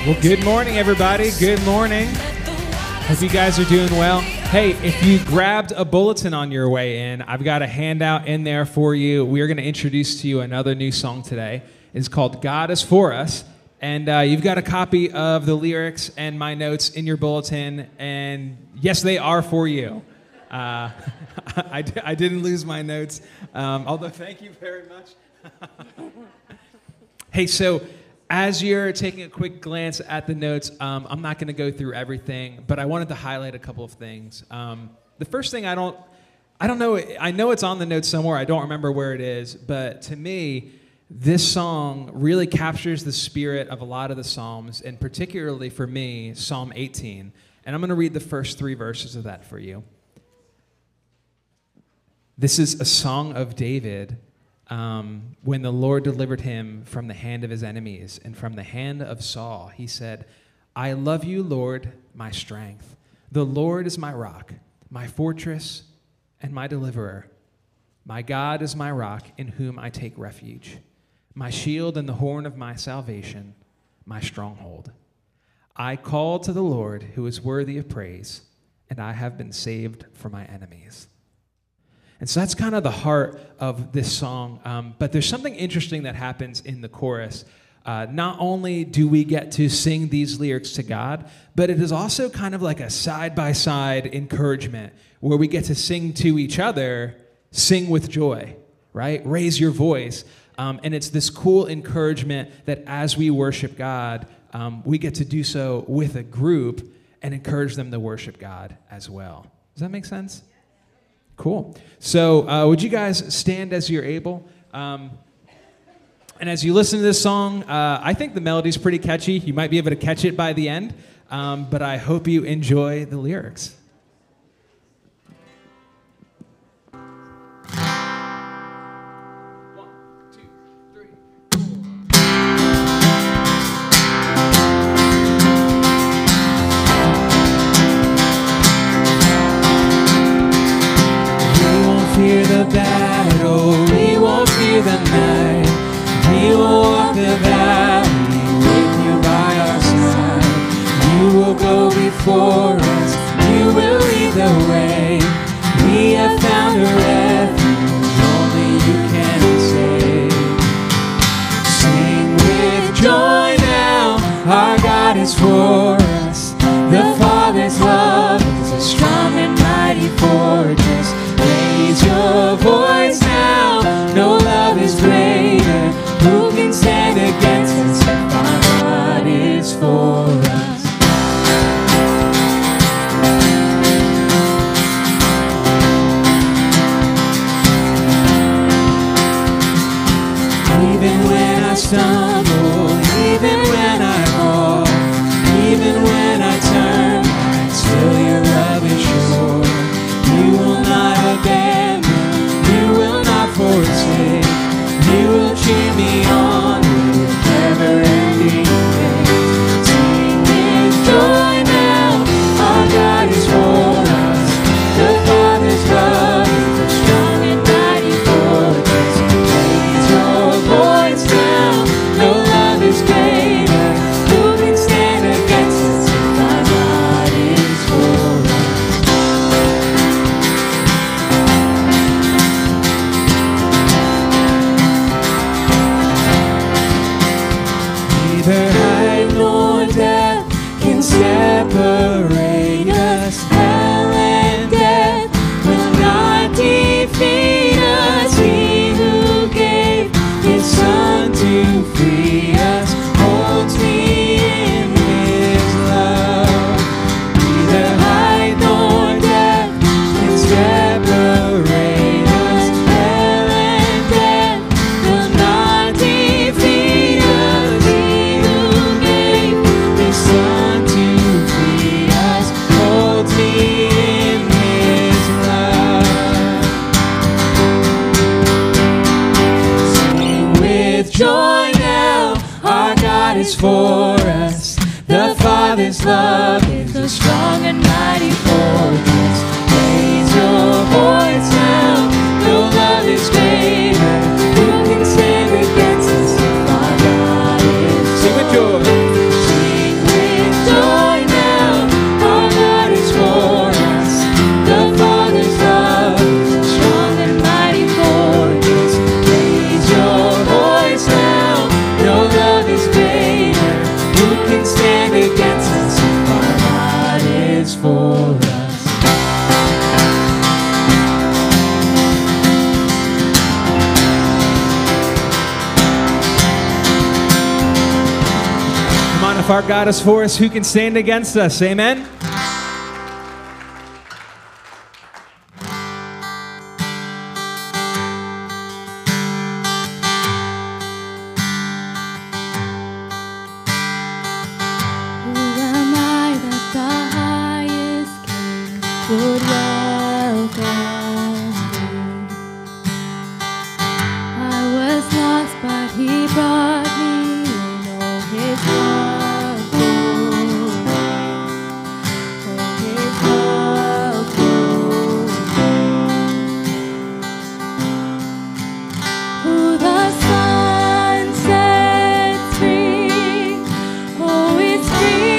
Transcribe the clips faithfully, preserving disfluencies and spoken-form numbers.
Well, good morning, everybody. Good morning. Hope you guys are doing well. Hey, if you grabbed a bulletin on your way in, I've got a handout in there for you. We are going to introduce to you another new song today. It's called God is For Us. And uh, you've got a copy of the lyrics and my notes in your bulletin. And yes, they are for you. Uh, I, I didn't lose my notes, um, although thank you very much. Hey, so as you're taking a quick glance at the notes, um, I'm not going to go through everything, but I wanted to highlight a couple of things. Um, the first thing, I don't, I don't know, I know it's on the notes somewhere. I don't remember where it is, but to me, this song really captures the spirit of a lot of the Psalms, and particularly for me, Psalm eighteen. And I'm going to read the first three verses of that for you. This is a song of David. Um, when the Lord delivered him from the hand of his enemies and from the hand of Saul, he said, I love you, Lord, my strength. The Lord is my rock, my fortress, and my deliverer. My God is my rock in whom I take refuge, my shield and the horn of my salvation, my stronghold. I call to the Lord who is worthy of praise, and I have been saved from my enemies. And so that's kind of the heart of this song. Um, but there's something interesting that happens in the chorus. Uh, not only do we get to sing these lyrics to God, but it is also kind of like a side-by-side encouragement where we get to sing to each other, sing with joy, right? Raise your voice. Um, and it's this cool encouragement that as we worship God, um, we get to do so with a group and encourage them to worship God as well. Does that make sense? Cool. So uh, would you guys stand as you're able? Um, and as you listen to this song, uh, I think the melody's pretty catchy. You might be able to catch it by the end, um, but I hope you enjoy the lyrics. Fear the battle, we won't fear the night. We will walk the valley with you by our side. You will go before us, you will lead the way. We have found a refuge, only you can save. Sing with joy now, our God is for us. The Father's love is a strong and mighty fortress. Raise your voice now, no love is greater. Who can stand against us if our God is for us? Even when I stumble, even when I fall, even when I turn back, still your love is sure. You will not abandon, you will not forsake, you will cheer me on with never-ending faith. Sing with joy now, our God is for us. The Father's love is a strong and mighty fortress. Raise your voice now, no love is greater. Who can stand against us if our God is for us? Neither height nor depth can separate us. Hell and death will not defeat us. He who gave his Son to free us holds me in his love. Neither height nor depth can separate us. Hell and death will not defeat us. Son to free us, holds me in his love. Sing with joy now, our God is for us. The Father's love is a strong and mighty fortress. Raise your voice now, no love is greater. Who can stand against us if our God is? Sing with joy. Sing If our God is for us, who can stand against us? Amen? Would welcome me. I was lost, but He brought me in. Oh, His love for me. Oh, His love for me. Who the sun sets free. Oh, it's free.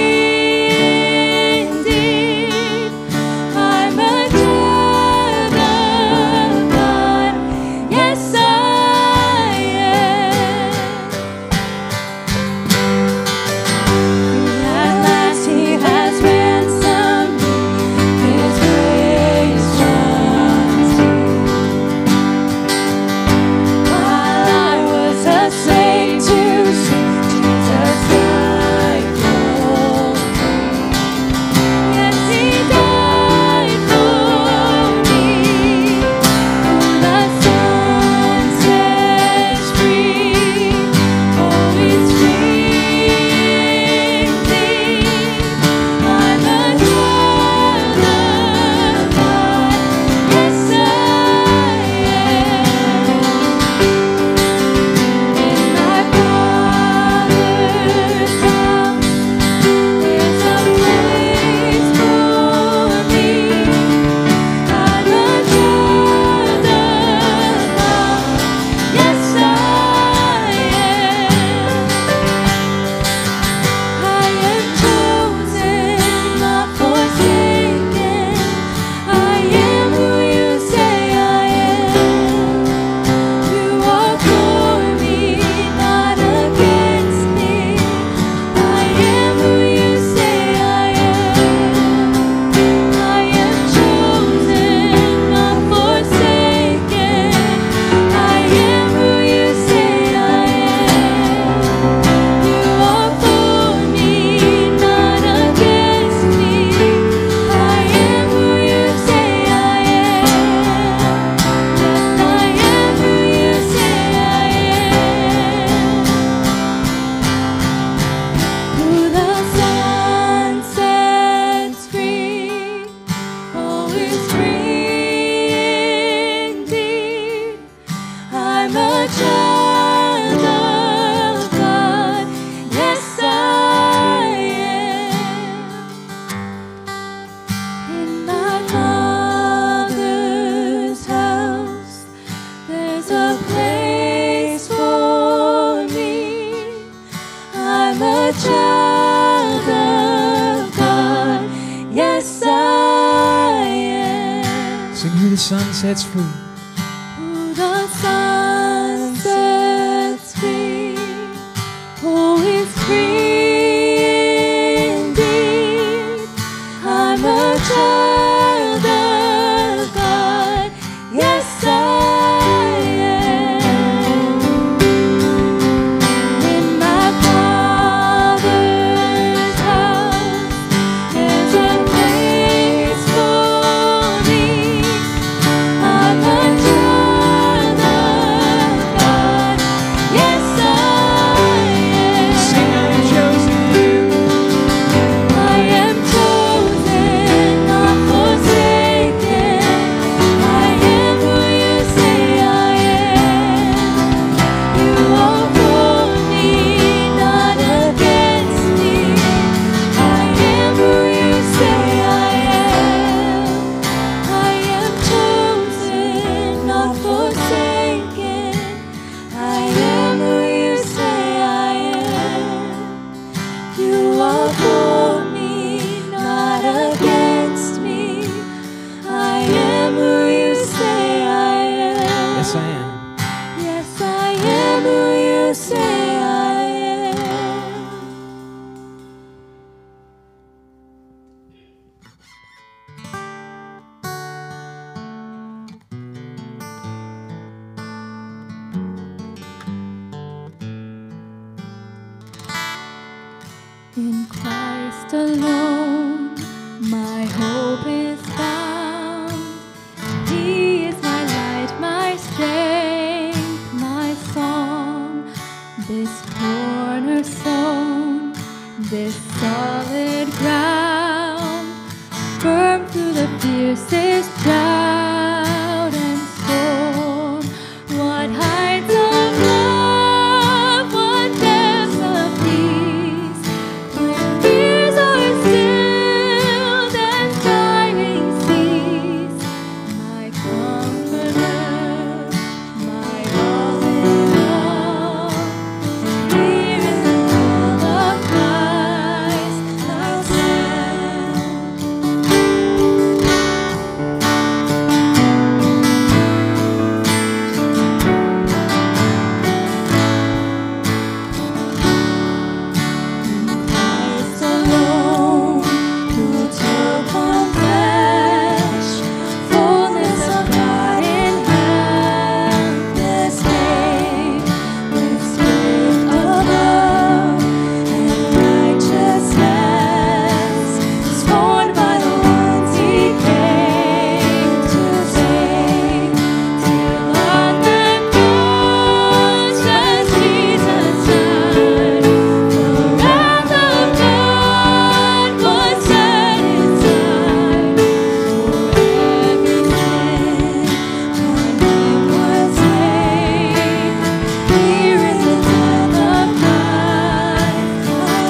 The sun sets free. Who the sun sets free. Oh, it's free indeed. I'm a child of God. Yes, I am. In my Father's house, there's a place for me. I'm a In Christ alone, my hope is found. He is my light, my strength, my song. This cornerstone, this solid ground, firm through the fiercest drought and storm. What heights of love, what depths of peace, when fears are stilled and dying cease. My comforter, my all in all, here in the will of Christ I'll stand. Christ alone, who took on flesh, fullness of God in helpless babe, with spirit of love and righteousness, scorned by the ones he came to save. Till on that cross, as Jesus died, the wrath of God was set aside. For every sin on him was laid. Here in the death of Christ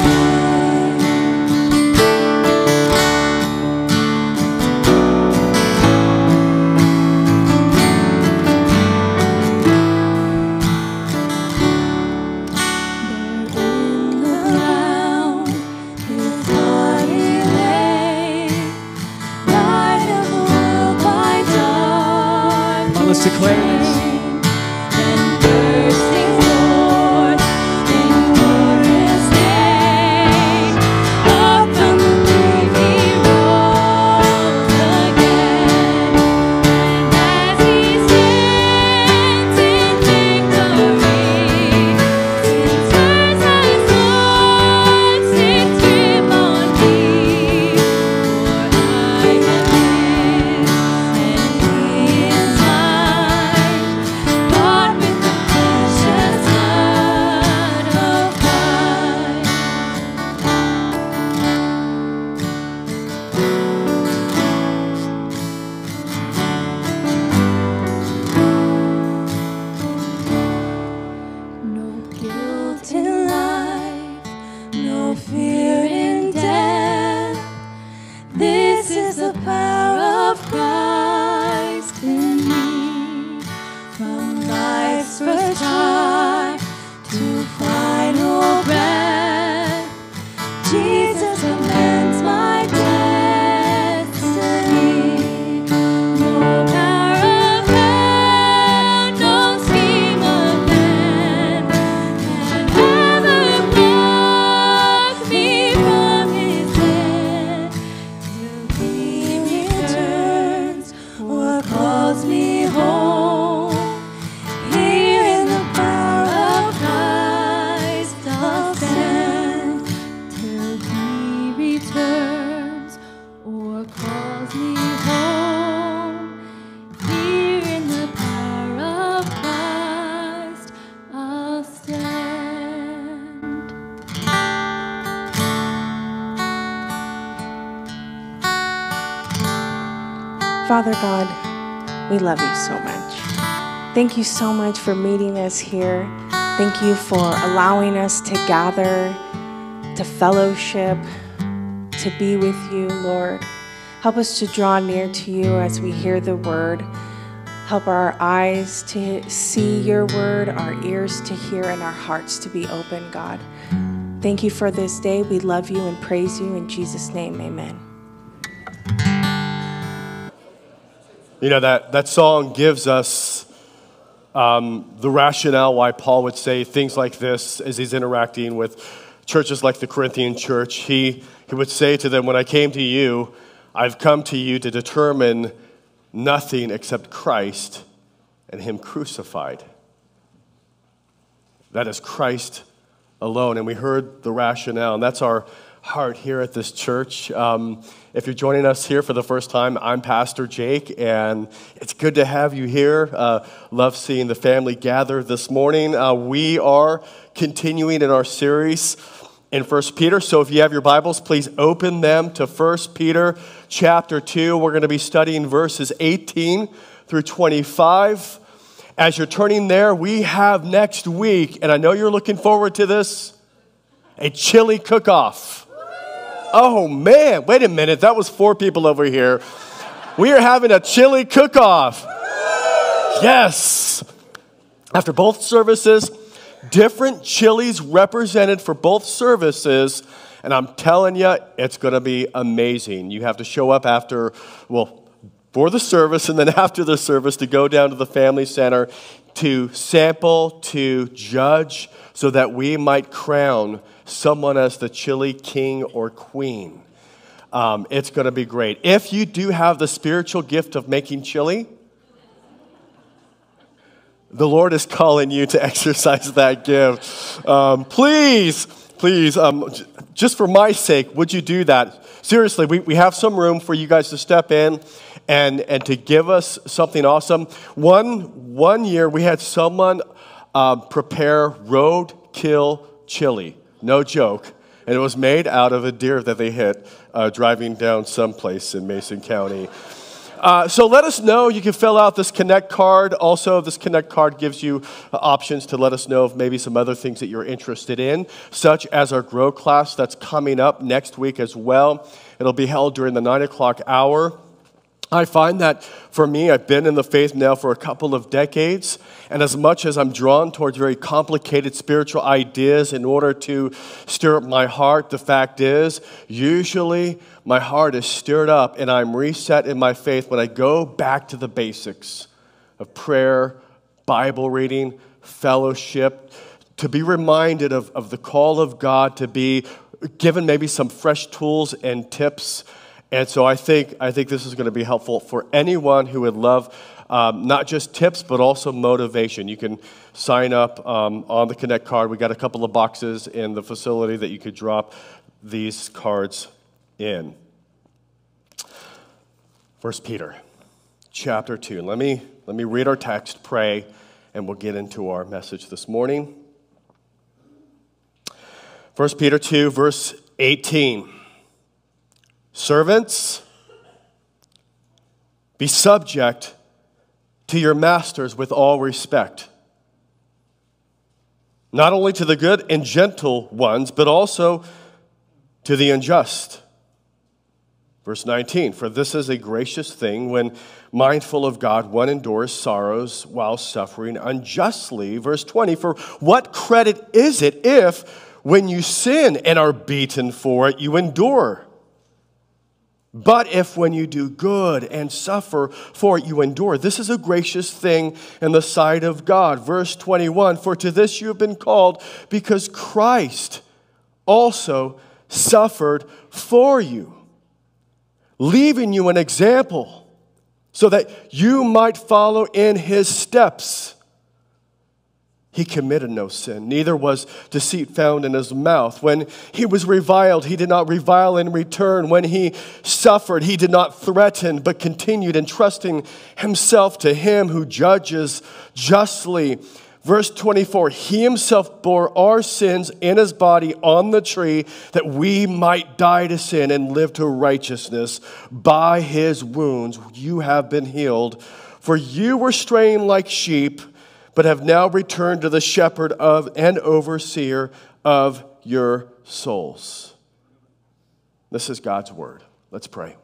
there in the ground, his body lay, light of the world by dark. Come on, let's declare this. And bursting forth in glorious day, up from the grave he rose again. And as he stands in victory, since earth has lost its grip on me, for I have lived and he is mine, bought with the precious blood of Christ. No guilt in life, no fear in death. This is the power of Christ in me. From life's first cry to final breath, Jesus commands my destiny. No power of hell, no scheme of man can ever pluck me from his hand. Till he returns or calls me home, here in the power of Christ I'll stand. Till he returns or calls me home, here in the power of Christ I'll stand. Father God, we love you so much. Thank you so much for meeting us here. Thank you for allowing us to gather, to fellowship, to be with you, Lord. Help us to draw near to you as we hear the word. Help our eyes to see your word, our ears to hear, and our hearts to be open, God. Thank you for this day. We love you and praise you. In Jesus' name, amen. You know, that, that song gives us um, the rationale why Paul would say things like this as he's interacting with churches like the Corinthian church. He, he would say to them, when I came to you, I've come to you to determine nothing except Christ and him crucified. That is Christ alone. And we heard the rationale, and that's our heart here at this church. Um, if you're joining us here for the first time, I'm Pastor Jake, and it's good to have you here. Uh, love seeing the family gather this morning. Uh, we are continuing in our series in First Peter, so if you have your Bibles, please open them to First Peter chapter two. We're going to be studying verses eighteen through twenty-five. As you're turning there, we have next week, and I know you're looking forward to this, a chili cook-off. Oh, man, wait a minute. That was four people over here. We are having a chili cook-off. Yes. After both services, different chilies represented for both services. And I'm telling you, it's going to be amazing. You have to show up after, well, for the service and then after the service to go down to the Family Center to sample, to judge, so that we might crown someone as the chili king or queen. Um, it's going to be great. If you do have the spiritual gift of making chili, the Lord is calling you to exercise that gift. Um, please, please, um, j- just for my sake, would you do that? Seriously, we, we have some room for you guys to step in and, and to give us something awesome. One, one year, we had someone uh, prepare roadkill chili. No joke. And it was made out of a deer that they hit uh, driving down someplace in Mason County. Uh, so let us know. You can fill out this Connect card. Also, this Connect card gives you uh, options to let us know of maybe some other things that you're interested in, such as our Grow class that's coming up next week as well. It'll be held during the nine o'clock hour. I find that for me, I've been in the faith now for a couple of decades, and as much as I'm drawn towards very complicated spiritual ideas in order to stir up my heart, the fact is, usually my heart is stirred up and I'm reset in my faith when I go back to the basics of prayer, Bible reading, fellowship, to be reminded of, of the call of God, to be given maybe some fresh tools and tips. And so I think I think this is going to be helpful for anyone who would love um, not just tips, but also motivation. You can sign up um, on the Connect card. We got a couple of boxes in the facility that you could drop these cards in. First Peter, chapter two. Let me let me read our text, pray, and we'll get into our message this morning. First Peter two, verse eighteen. Servants, be subject to your masters with all respect, not only to the good and gentle ones, but also to the unjust. Verse nineteen, for this is a gracious thing when mindful of God, one endures sorrows while suffering unjustly. Verse twenty, for what credit is it if when you sin and are beaten for it, you endure? But if when you do good and suffer for it, you endure, this is a gracious thing in the sight of God. Verse twenty-one, for to this you have been called, because Christ also suffered for you, leaving you an example, so that you might follow in his steps. He committed no sin, neither was deceit found in his mouth. When he was reviled, he did not revile in return. When he suffered, he did not threaten, but continued entrusting himself to him who judges justly. Verse twenty-four, he himself bore our sins in his body on the tree, that we might die to sin and live to righteousness. By his wounds you have been healed. For you were straying like sheep, but have now returned to the shepherd of and overseer of your souls. This is God's word. Let's pray.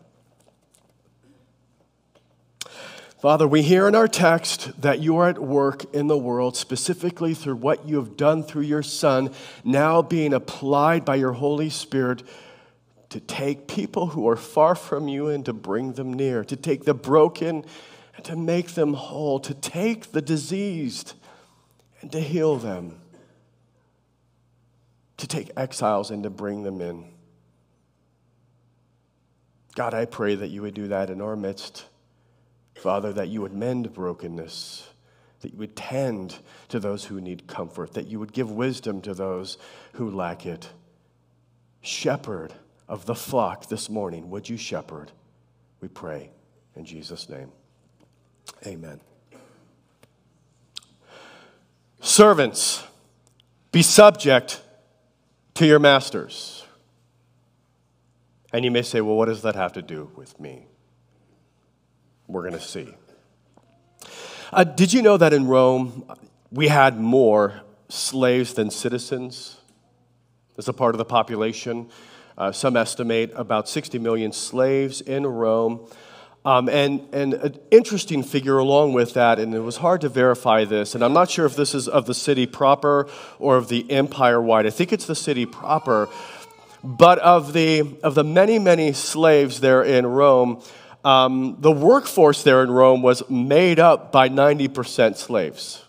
Father, we hear in our text that you are at work in the world, specifically through what you have done through your Son, now being applied by your Holy Spirit to take people who are far from you and to bring them near, to take the broken and to make them whole, to take the diseased and to heal them, to take exiles and to bring them in. God, I pray that you would do that in our midst. Father, that you would mend brokenness, that you would tend to those who need comfort, that you would give wisdom to those who lack it. Shepherd of the flock this morning, would you shepherd? We pray in Jesus' name. Amen. Servants, be subject to your masters. And you may say, well, what does that have to do with me? We're going to see. Uh, did you know that in Rome, we had more slaves than citizens as a part of the population? Uh, some estimate about sixty million slaves in Rome. Um, and, and an interesting figure along with that, and it was hard to verify this, and I'm not sure if this is of the city proper or of the empire-wide. I think it's the city proper. But of the, of the many, many slaves there in Rome, Um, the workforce there in Rome was made up by ninety percent slaves.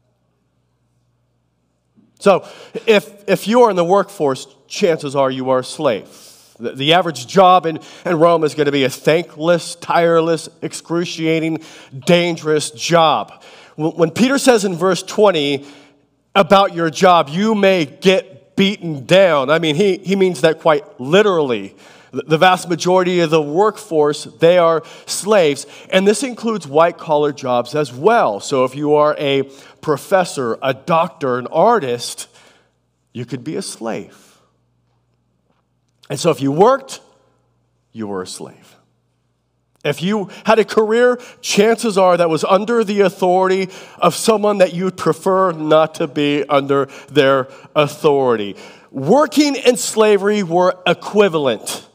So if, if you are in the workforce, chances are you are a slave. The, the average job in, in Rome is going to be a thankless, tireless, excruciating, dangerous job. When Peter says in verse twenty about your job, you may get beaten down, I mean, he, he means that quite literally. The vast majority of the workforce, they are slaves, and this includes white-collar jobs as well. So if you are a professor, a doctor, an artist, you could be a slave. And so if you worked, you were a slave. If you had a career, chances are that was under the authority of someone that you'd prefer not to be under their authority. Working and slavery were equivalent.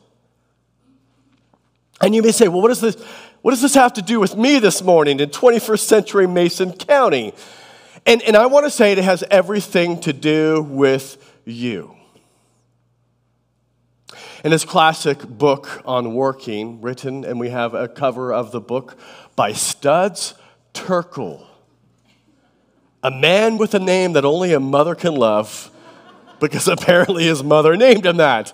And you may say, well, what does this, what does this have to do with me this morning in twenty-first century Mason County? And, and I want to say it has everything to do with you. In his classic book on working, written, and we have a cover of the book by Studs Terkel, a man with a name that only a mother can love, because apparently his mother named him that.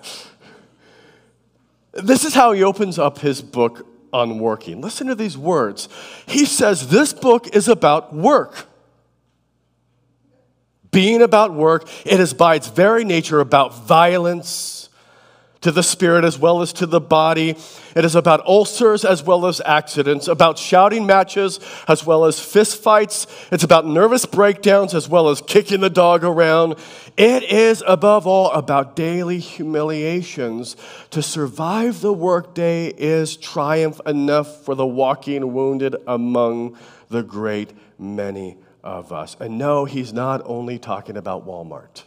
This is how he opens up his book on working. Listen to these words. He says, this book is about work. Being about work, it is by its very nature about violence to the spirit as well as to the body. It is about ulcers as well as accidents, about shouting matches as well as fist fights. It's about nervous breakdowns as well as kicking the dog around. It is above all about daily humiliations. To survive the workday is triumph enough for the walking wounded among the great many of us. And no, he's not only talking about Walmart.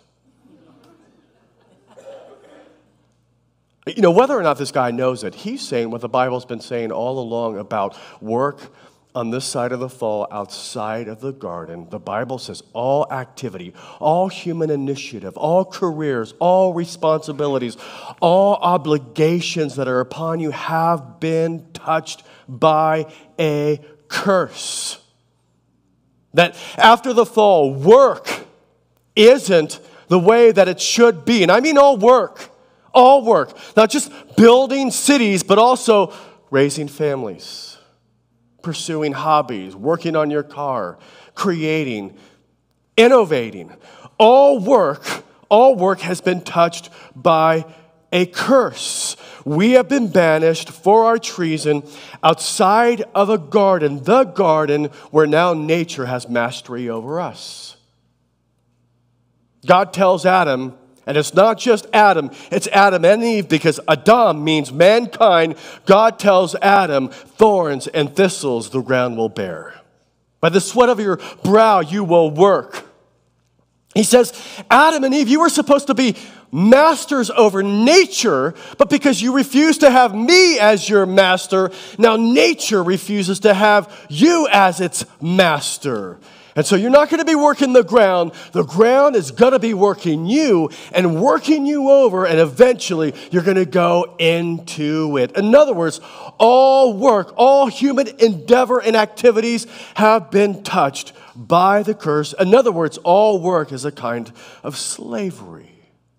You know, whether or not this guy knows it, he's saying what the Bible's been saying all along about work on this side of the fall, outside of the garden. The Bible says all activity, all human initiative, all careers, all responsibilities, all obligations that are upon you have been touched by a curse. That after the fall, work isn't the way that it should be. And I mean all work. All work, not just building cities, but also raising families, pursuing hobbies, working on your car, creating, innovating. All work, all work has been touched by a curse. We have been banished for our treason outside of a garden, the garden where now nature has mastery over us. God tells Adam, and it's not just Adam, it's Adam and Eve, because Adam means mankind. God tells Adam, thorns and thistles the ground will bear. By the sweat of your brow you will work. He says, Adam and Eve, you were supposed to be masters over nature, but because you refuse to have me as your master, now nature refuses to have you as its master. And so you're not going to be working the ground. The ground is going to be working you and working you over, and eventually you're going to go into it. In other words, all work, all human endeavor and activities have been touched by the curse. In other words, all work is a kind of slavery.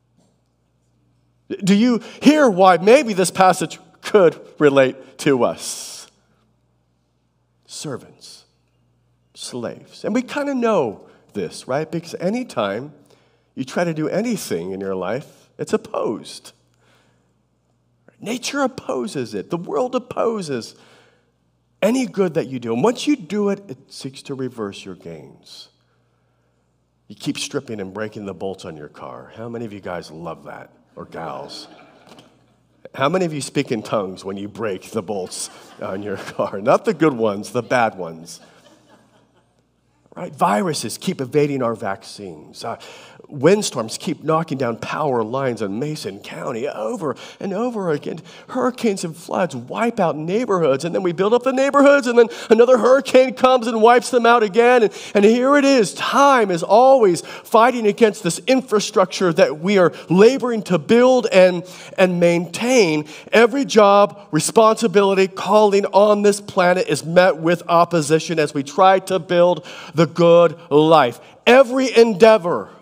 Do you hear why maybe this passage could relate to us? Servants. slaves. And we kind of know this, right? Because anytime you try to do anything in your life, it's opposed. Nature opposes it. The world opposes any good that you do. And once you do it, it seeks to reverse your gains. You keep stripping and breaking the bolts on your car. How many of you guys love that? Or gals? How many of you speak in tongues when you break the bolts on your car? Not the good ones, the bad ones. Right? Viruses keep evading our vaccines. Uh, windstorms keep knocking down power lines in Mason County over and over again. Hurricanes and floods wipe out neighborhoods, and then we build up the neighborhoods, and then another hurricane comes and wipes them out again. And, and here it is. Time is always fighting against this infrastructure that we are laboring to build and, and maintain. Every job, responsibility, calling on this planet is met with opposition as we try to build the good life. Every endeavor,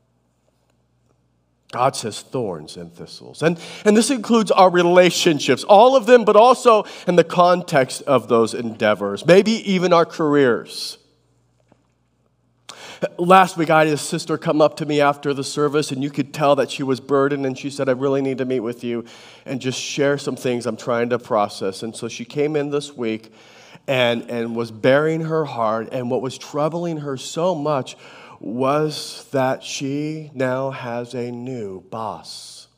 God says thorns and thistles. And, and this includes our relationships, all of them, but also in the context of those endeavors, maybe even our careers. Last week, I had a sister come up to me after the service, and you could tell that she was burdened, and she said, I really need to meet with you and just share some things I'm trying to process. And so she came in this week and, and was bearing her heart, and what was troubling her so much was that she now has a new boss.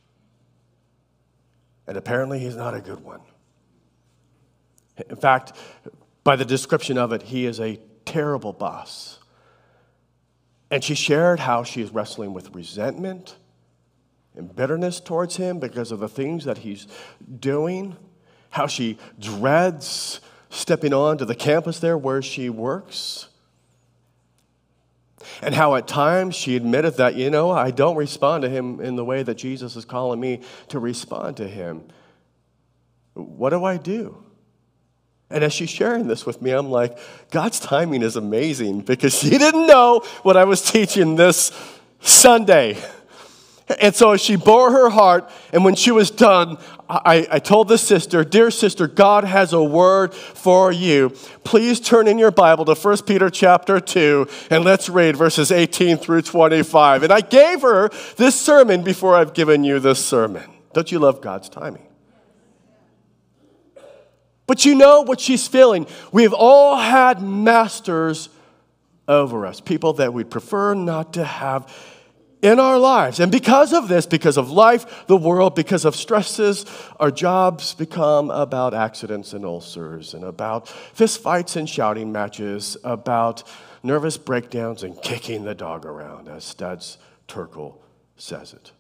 And apparently he's not a good one. In fact, by the description of it, he is a terrible boss. And she shared how she is wrestling with resentment and bitterness towards him because of the things that he's doing, how she dreads stepping on to the campus there where she works. And how at times she admitted that, you know, I don't respond to him in the way that Jesus is calling me to respond to him. What do I do? And as she's sharing this with me, I'm like, God's timing is amazing because she didn't know what I was teaching this Sunday. And so as she bore her heart, and when she was done, I, I told the sister, dear sister, God has a word for you. Please turn in your Bible to First Peter chapter two, and let's read verses eighteen through twenty-five. And I gave her this sermon before I've given you this sermon. Don't you love God's timing? But you know what she's feeling. We've all had masters over us, people that we'd prefer not to have in our lives. And because of this, because of life, the world, because of stresses, our jobs become about accidents and ulcers, and about fistfights and shouting matches, about nervous breakdowns and kicking the dog around, as Studs Terkel says it.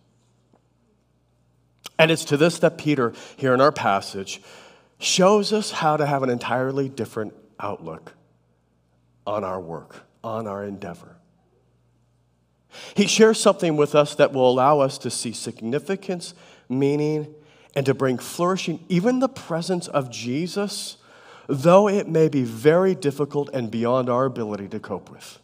And it's to this that Peter, here in our passage, shows us how to have an entirely different outlook on our work, on our endeavor. He shares something with us that will allow us to see significance, meaning, and to bring flourishing, even the presence of Jesus, though it may be very difficult and beyond our ability to cope with.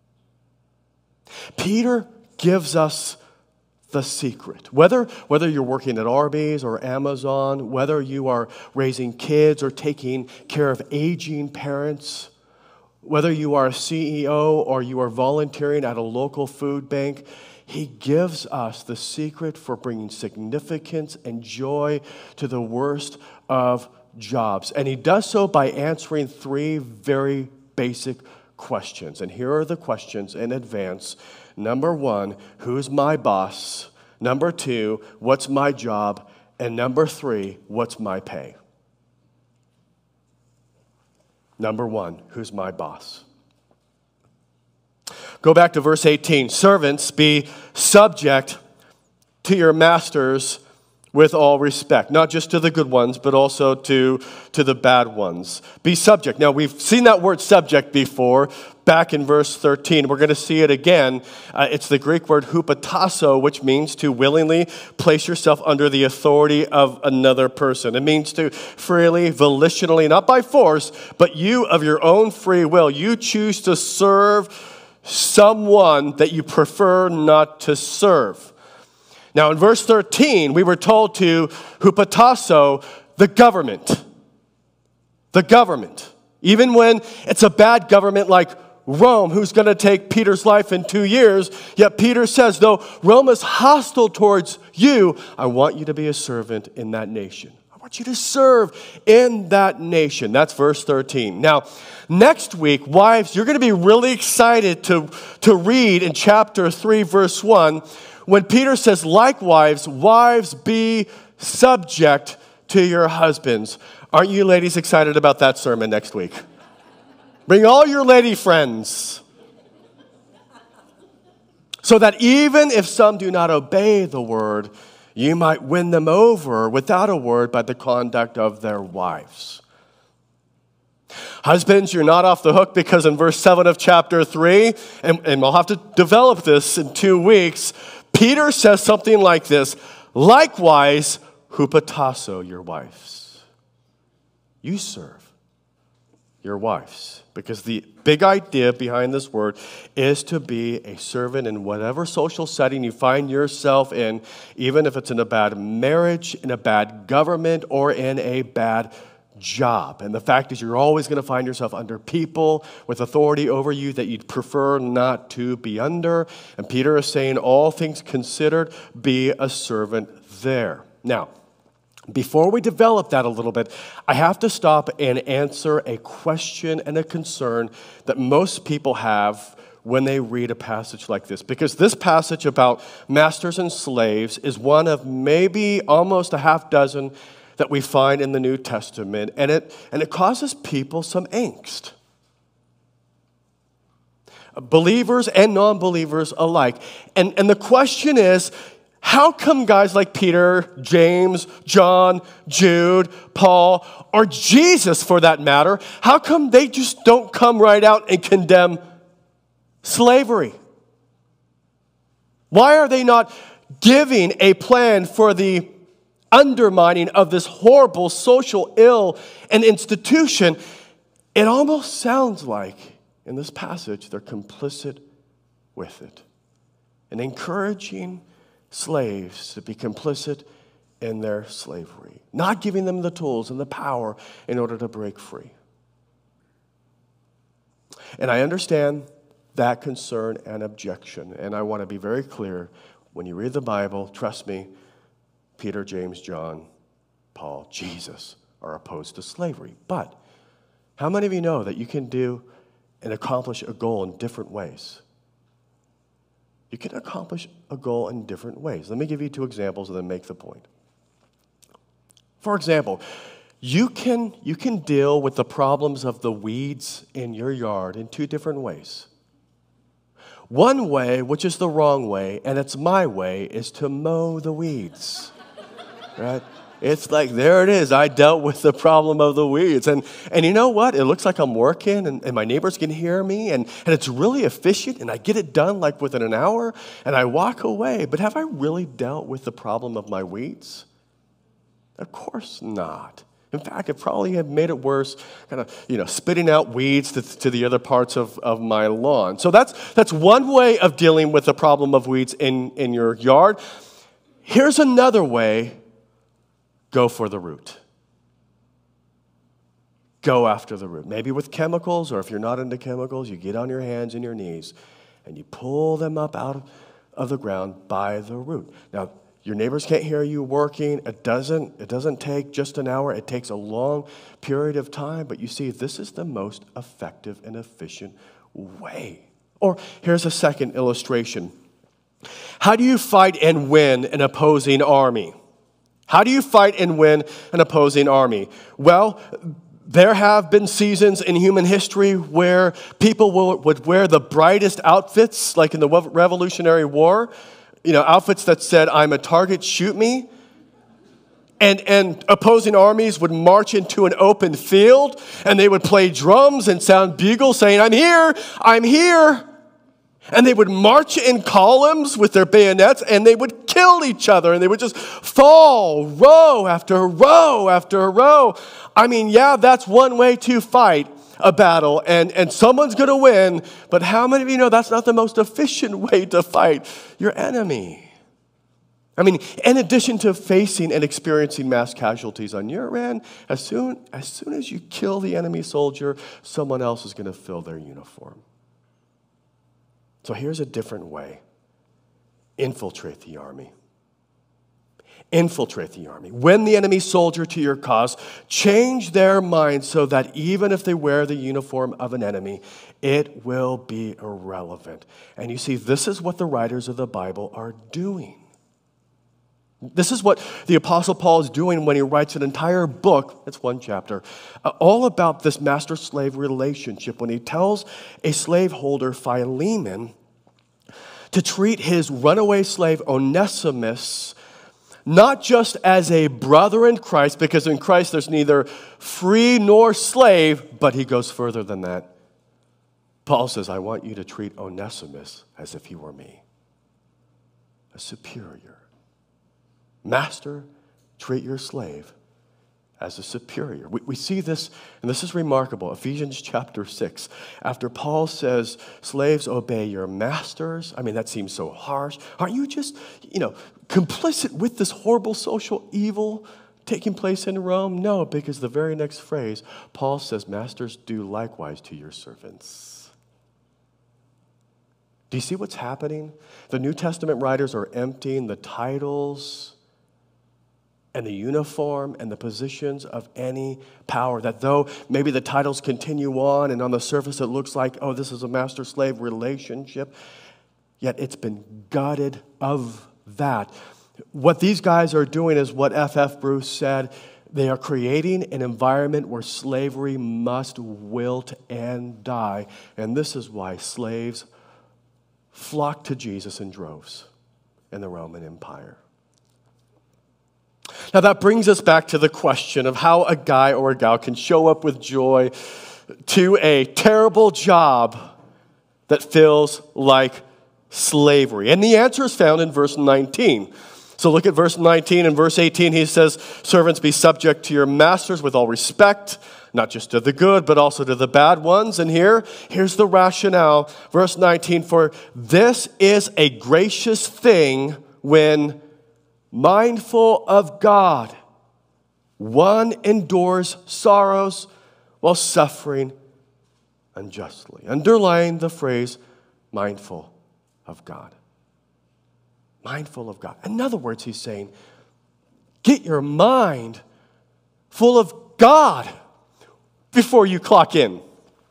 Peter gives us the secret. Whether, whether you're working at Arby's or Amazon, whether you are raising kids or taking care of aging parents, whether you are a C E O or you are volunteering at a local food bank, he gives us the secret for bringing significance and joy to the worst of jobs. And he does so by answering three very basic questions. And here are the questions in advance. Number one, who's my boss? Number two, what's my job? And number three, what's my pay? Number one, who's my boss? Go back to verse eighteen. Servants, be subject to your masters with all respect. Not just to the good ones, but also to, to the bad ones. Be subject. Now, we've seen that word subject before, back in verse thirteen. We're going to see it again. Uh, it's the Greek word hupotasso, which means to willingly place yourself under the authority of another person. It means to freely, volitionally, not by force, but you of your own free will, you choose to serve someone that you prefer not to serve. Now, in verse thirteen, we were told to hupotasso the government. The government. Even when it's a bad government like Rome, who's going to take Peter's life in two years, yet Peter says, though Rome is hostile towards you, I want you to be a servant in that nation. I want you to serve in that nation. That's verse thirteen. Now, next week, wives, you're going to be really excited to, to read in chapter three, verse one, when Peter says, likewise, wives, be subject to your husbands. Aren't you ladies excited about that sermon next week? Bring all your lady friends. So that even if some do not obey the word, you might win them over without a word by the conduct of their wives. Husbands, you're not off the hook, because in verse seven of chapter three, and, and we'll have to develop this in two weeks, Peter says something like this, likewise, hupotasso your wives. You serve your wives. Because the big idea behind this word is to be a servant in whatever social setting you find yourself in, even if it's in a bad marriage, in a bad government, or in a bad job. And the fact is, you're always going to find yourself under people with authority over you that you'd prefer not to be under. And Peter is saying, all things considered, be a servant there. Now, before we develop that a little bit, I have to stop and answer a question and a concern that most people have when they read a passage like this. Because this passage about masters and slaves is one of maybe almost a half dozen that we find in the New Testament, and it, and it causes people some angst. Believers and non-believers alike. And, and the question is, how come guys like Peter, James, John, Jude, Paul, or Jesus for that matter, how come they just don't come right out and condemn slavery? Why are they not giving a plan for the undermining of this horrible social ill and institution? It almost sounds like in this passage they're complicit with it and encouraging slaves to be complicit in their slavery, not giving them the tools and the power in order to break free. And I understand that concern and objection, and I want to be very clear. When you read the Bible, trust me, Peter, James, John, Paul, Jesus are opposed to slavery. But how many of you know that you can do and accomplish a goal in different ways? You can accomplish a goal in different ways. Let me give you two examples and then make the point. For example, you can, you can deal with the problems of the weeds in your yard in two different ways. One way, which is the wrong way, and it's my way, is to mow the weeds. Right? It's like, there it is. I dealt with the problem of the weeds. And and you know what? It looks like I'm working, and, and my neighbors can hear me, and, and it's really efficient, and I get it done like within an hour, and I walk away. But have I really dealt with the problem of my weeds? Of course not. In fact, it probably have made it worse, kind of, you know, spitting out weeds to, to the other parts of, of my lawn. So that's that's one way of dealing with the problem of weeds in, in your yard. Here's another way. Go for the root. Go after the root. Maybe with chemicals, or if you're not into chemicals, you get on your hands and your knees and you pull them up out of the ground by the root. Now, your neighbors can't hear you working. It doesn't, it doesn't take just an hour. It takes a long period of time. But you see, this is the most effective and efficient way. Or here's a second illustration. How do you fight and win an opposing army? How do you fight and win an opposing army? Well, there have been seasons in human history where people will, would wear the brightest outfits, like in the Revolutionary War, you know, outfits that said, I'm a target, shoot me. And, and opposing armies would march into an open field, and they would play drums and sound bugles saying, I'm here, I'm here. And they would march in columns with their bayonets, and they would kill each other, and they would just fall row after row after row. I mean, yeah, that's one way to fight a battle, and, and someone's going to win, but how many of you know that's not the most efficient way to fight your enemy? I mean, in addition to facing and experiencing mass casualties on your end, as soon, as soon as you kill the enemy soldier, someone else is going to fill their uniform. So here's a different way. Infiltrate the army. Infiltrate the army. Win the enemy soldier to your cause. Change their mind so that even if they wear the uniform of an enemy, it will be irrelevant. And you see, this is what the writers of the Bible are doing. This is what the Apostle Paul is doing when he writes an entire book, it's one chapter, uh, all about this master-slave relationship. When he tells a slaveholder, Philemon, to treat his runaway slave, Onesimus, not just as a brother in Christ, because in Christ there's neither free nor slave, but he goes further than that. Paul says, I want you to treat Onesimus as if he were me, a superior. Master, treat your slave as a superior. We, we see this, and this is remarkable, Ephesians chapter six. After Paul says, slaves, obey your masters. I mean, that seems so harsh. Aren't you just, you know, complicit with this horrible social evil taking place in Rome? No, because the very next phrase, Paul says, masters, do likewise to your servants. Do you see what's happening? The New Testament writers are emptying the titles and the uniform and the positions of any power. That though maybe the titles continue on and on the surface it looks like, oh, this is a master-slave relationship, yet it's been gutted of that. What these guys are doing is what F F Bruce said. They are creating an environment where slavery must wilt and die. And this is why slaves flocked to Jesus in droves in the Roman Empire. Now that brings us back to the question of how a guy or a gal can show up with joy to a terrible job that feels like slavery. And the answer is found in verse nineteen. So look at verse nineteen. In verse eighteen, he says, servants, be subject to your masters with all respect, not just to the good, but also to the bad ones. And here, here's the rationale. Verse nineteen, for this is a gracious thing when mindful of God, one endures sorrows while suffering unjustly. Underline the phrase, mindful of God. Mindful of God. In other words, he's saying, get your mind full of God before you clock in.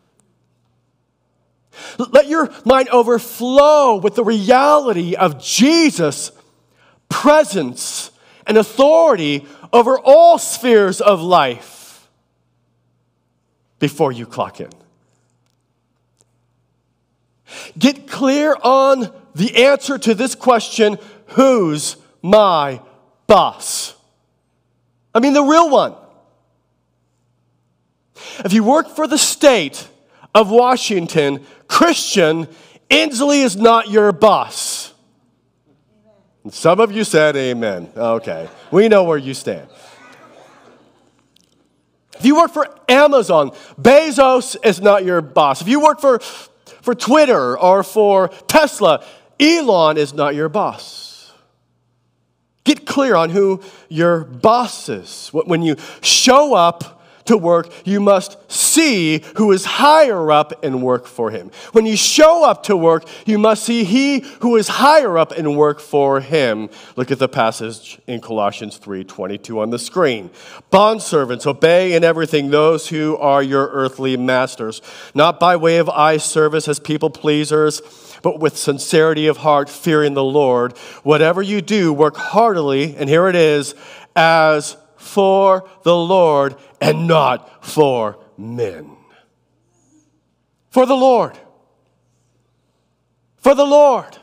Let your mind overflow with the reality of Jesus' presence and authority over all spheres of life before you clock in. Get clear on the answer to this question, who's my boss? I mean, the real one. If you work for the state of Washington, Christian, Inslee is not your boss. And some of you said amen. Okay, we know where you stand. If you work for Amazon, Bezos is not your boss. If you work for, for Twitter or for Tesla, Elon is not your boss. Get clear on who your boss is. When you show up to work, you must see who is higher up and work for him. When you show up to work, you must see he who is higher up and work for him. Look at the passage in Colossians three twenty-two on the screen. Bondservants, obey in everything those who are your earthly masters, not by way of eye service as people pleasers, but with sincerity of heart, fearing the Lord. Whatever you do, work heartily, and here it is, as for the Lord and not for men. For the Lord. For the Lord.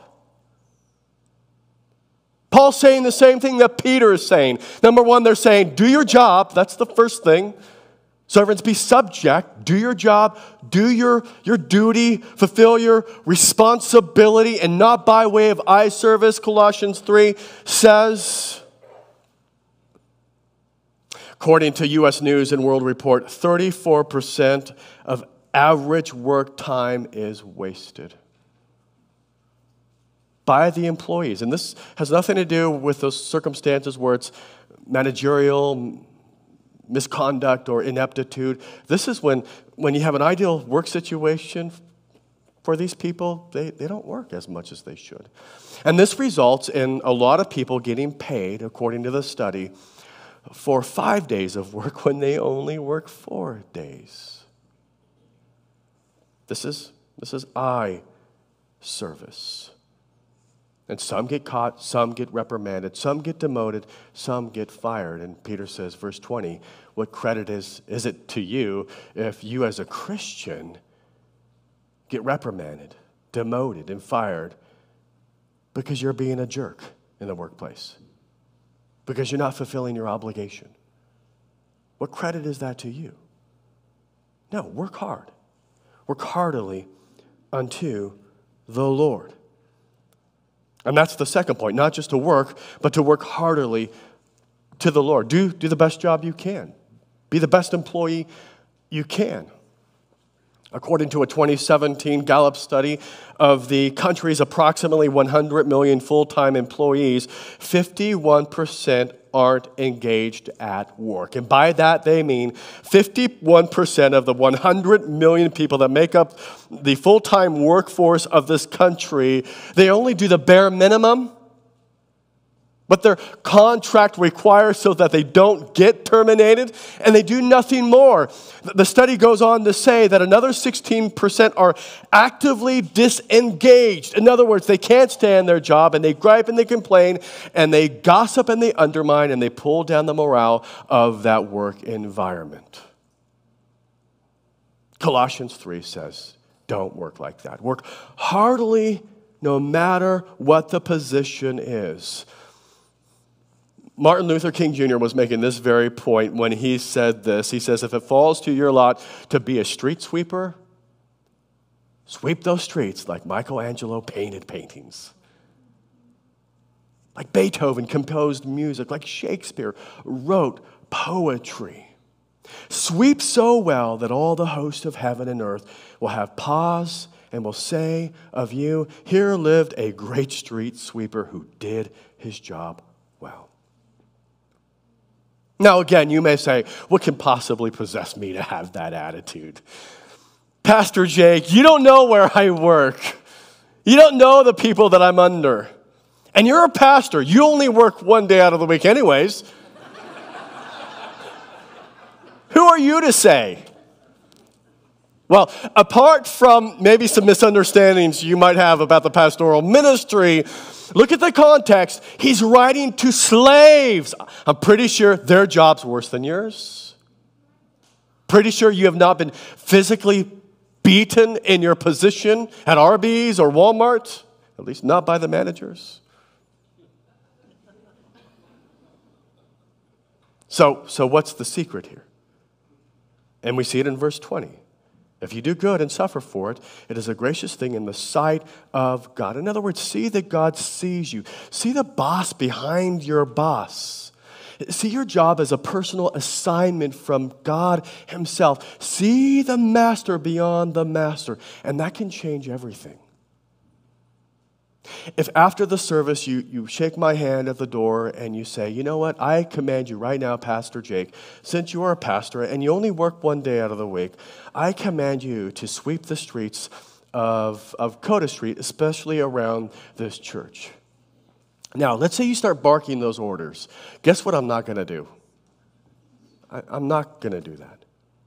Paul's saying the same thing that Peter is saying. Number one, they're saying, do your job. That's the first thing. Servants, be subject. Do your job. Do your, your duty. Fulfill your responsibility, and not by way of eye service. Colossians three says, according to U S News and World Report, thirty-four percent of average work time is wasted. by the employees. And this has nothing to do with those circumstances where it's managerial misconduct or ineptitude. This is when, when you have an ideal work situation for these people, they, they don't work as much as they should. And this results in a lot of people getting paid, according to the study, for five days of work when they only work four days. This is, this is eye service. And some get caught, some get reprimanded, some get demoted, some get fired. And Peter says, verse twenty, what credit is, is it to you if you as a Christian get reprimanded, demoted, and fired because you're being a jerk in the workplace, because you're not fulfilling your obligation? What credit is that to you? No, work hard. Work heartily unto the Lord. And that's the second point, not just to work, but to work heartily to the Lord. Do, do the best job you can. Be the best employee you can. According to a twenty seventeen Gallup study of the country's approximately one hundred million full-time employees, fifty-one percent aren't engaged at work. And by that, they mean fifty-one percent of the one hundred million people that make up the full-time workforce of this country, they only do the bare minimum, but their contract requires so that they don't get terminated, and they do nothing more. The study goes on to say that another sixteen percent are actively disengaged. In other words, they can't stand their job, and they gripe and they complain, and they gossip and they undermine, and they pull down the morale of that work environment. Colossians three says, don't work like that. Work heartily no matter what the position is. Martin Luther King Junior was making this very point when he said this. He says, if it falls to your lot to be a street sweeper, sweep those streets like Michelangelo painted paintings, like Beethoven composed music, like Shakespeare wrote poetry. Sweep so well that all the host of heaven and earth will have pause and will say of you, here lived a great street sweeper who did his job well. Now, again, you may say, what can possibly possess me to have that attitude? Pastor Jake, you don't know where I work. You don't know the people that I'm under. And you're a pastor. You only work one day out of the week anyways. Who are you to say? Well, apart from maybe some misunderstandings you might have about the pastoral ministry, look at the context. He's writing to slaves. I'm pretty sure their job's worse than yours. Pretty sure you have not been physically beaten in your position at Arby's or Walmart, at least not by the managers. So, so what's the secret here? And we see it in verse twenty. If you do good and suffer for it, it is a gracious thing in the sight of God. In other words, see that God sees you. See the boss behind your boss. See your job as a personal assignment from God himself. See the master beyond the master, and that can change everything. If after the service you, you shake my hand at the door and you say, you know what, I command you right now, Pastor Jake, since you are a pastor and you only work one day out of the week, I command you to sweep the streets of, of Coda Street, especially around this church. Now, let's say you start barking those orders. Guess what I'm not going to do? I, I'm not going to do that.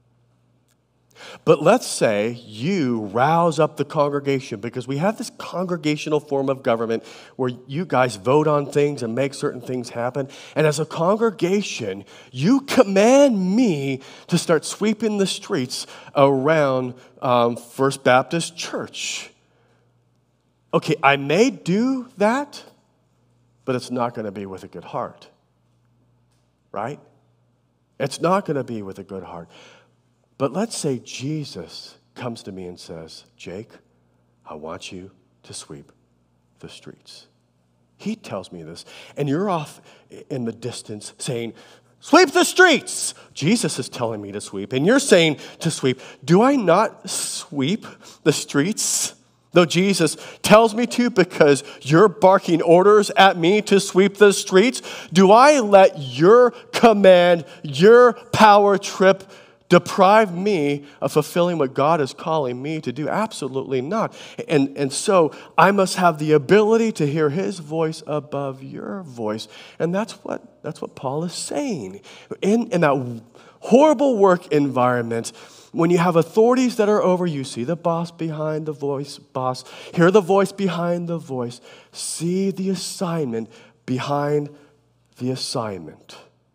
But let's say you rouse up the congregation, because we have this congregational form of government where you guys vote on things and make certain things happen. And as a congregation, you command me to start sweeping the streets around um, First Baptist Church. Okay, I may do that, but it's not going to be with a good heart, right? It's not going to be with a good heart. But let's say Jesus comes to me and says, Jake, I want you to sweep the streets. He tells me this, and you're off in the distance saying, sweep the streets. Jesus is telling me to sweep, and you're saying to sweep. Do I not sweep the streets Though Jesus tells me to because you're barking orders at me to sweep the streets, do I let your command, your power trip deprive me of fulfilling what God is calling me to do? Absolutely not. And, and so I must have the ability to hear his voice above your voice. And that's what, that's what Paul is saying. In, in that horrible work environment, when you have authorities that are over you, see the boss behind the voice, boss, hear the voice behind the voice, see the assignment behind the assignment.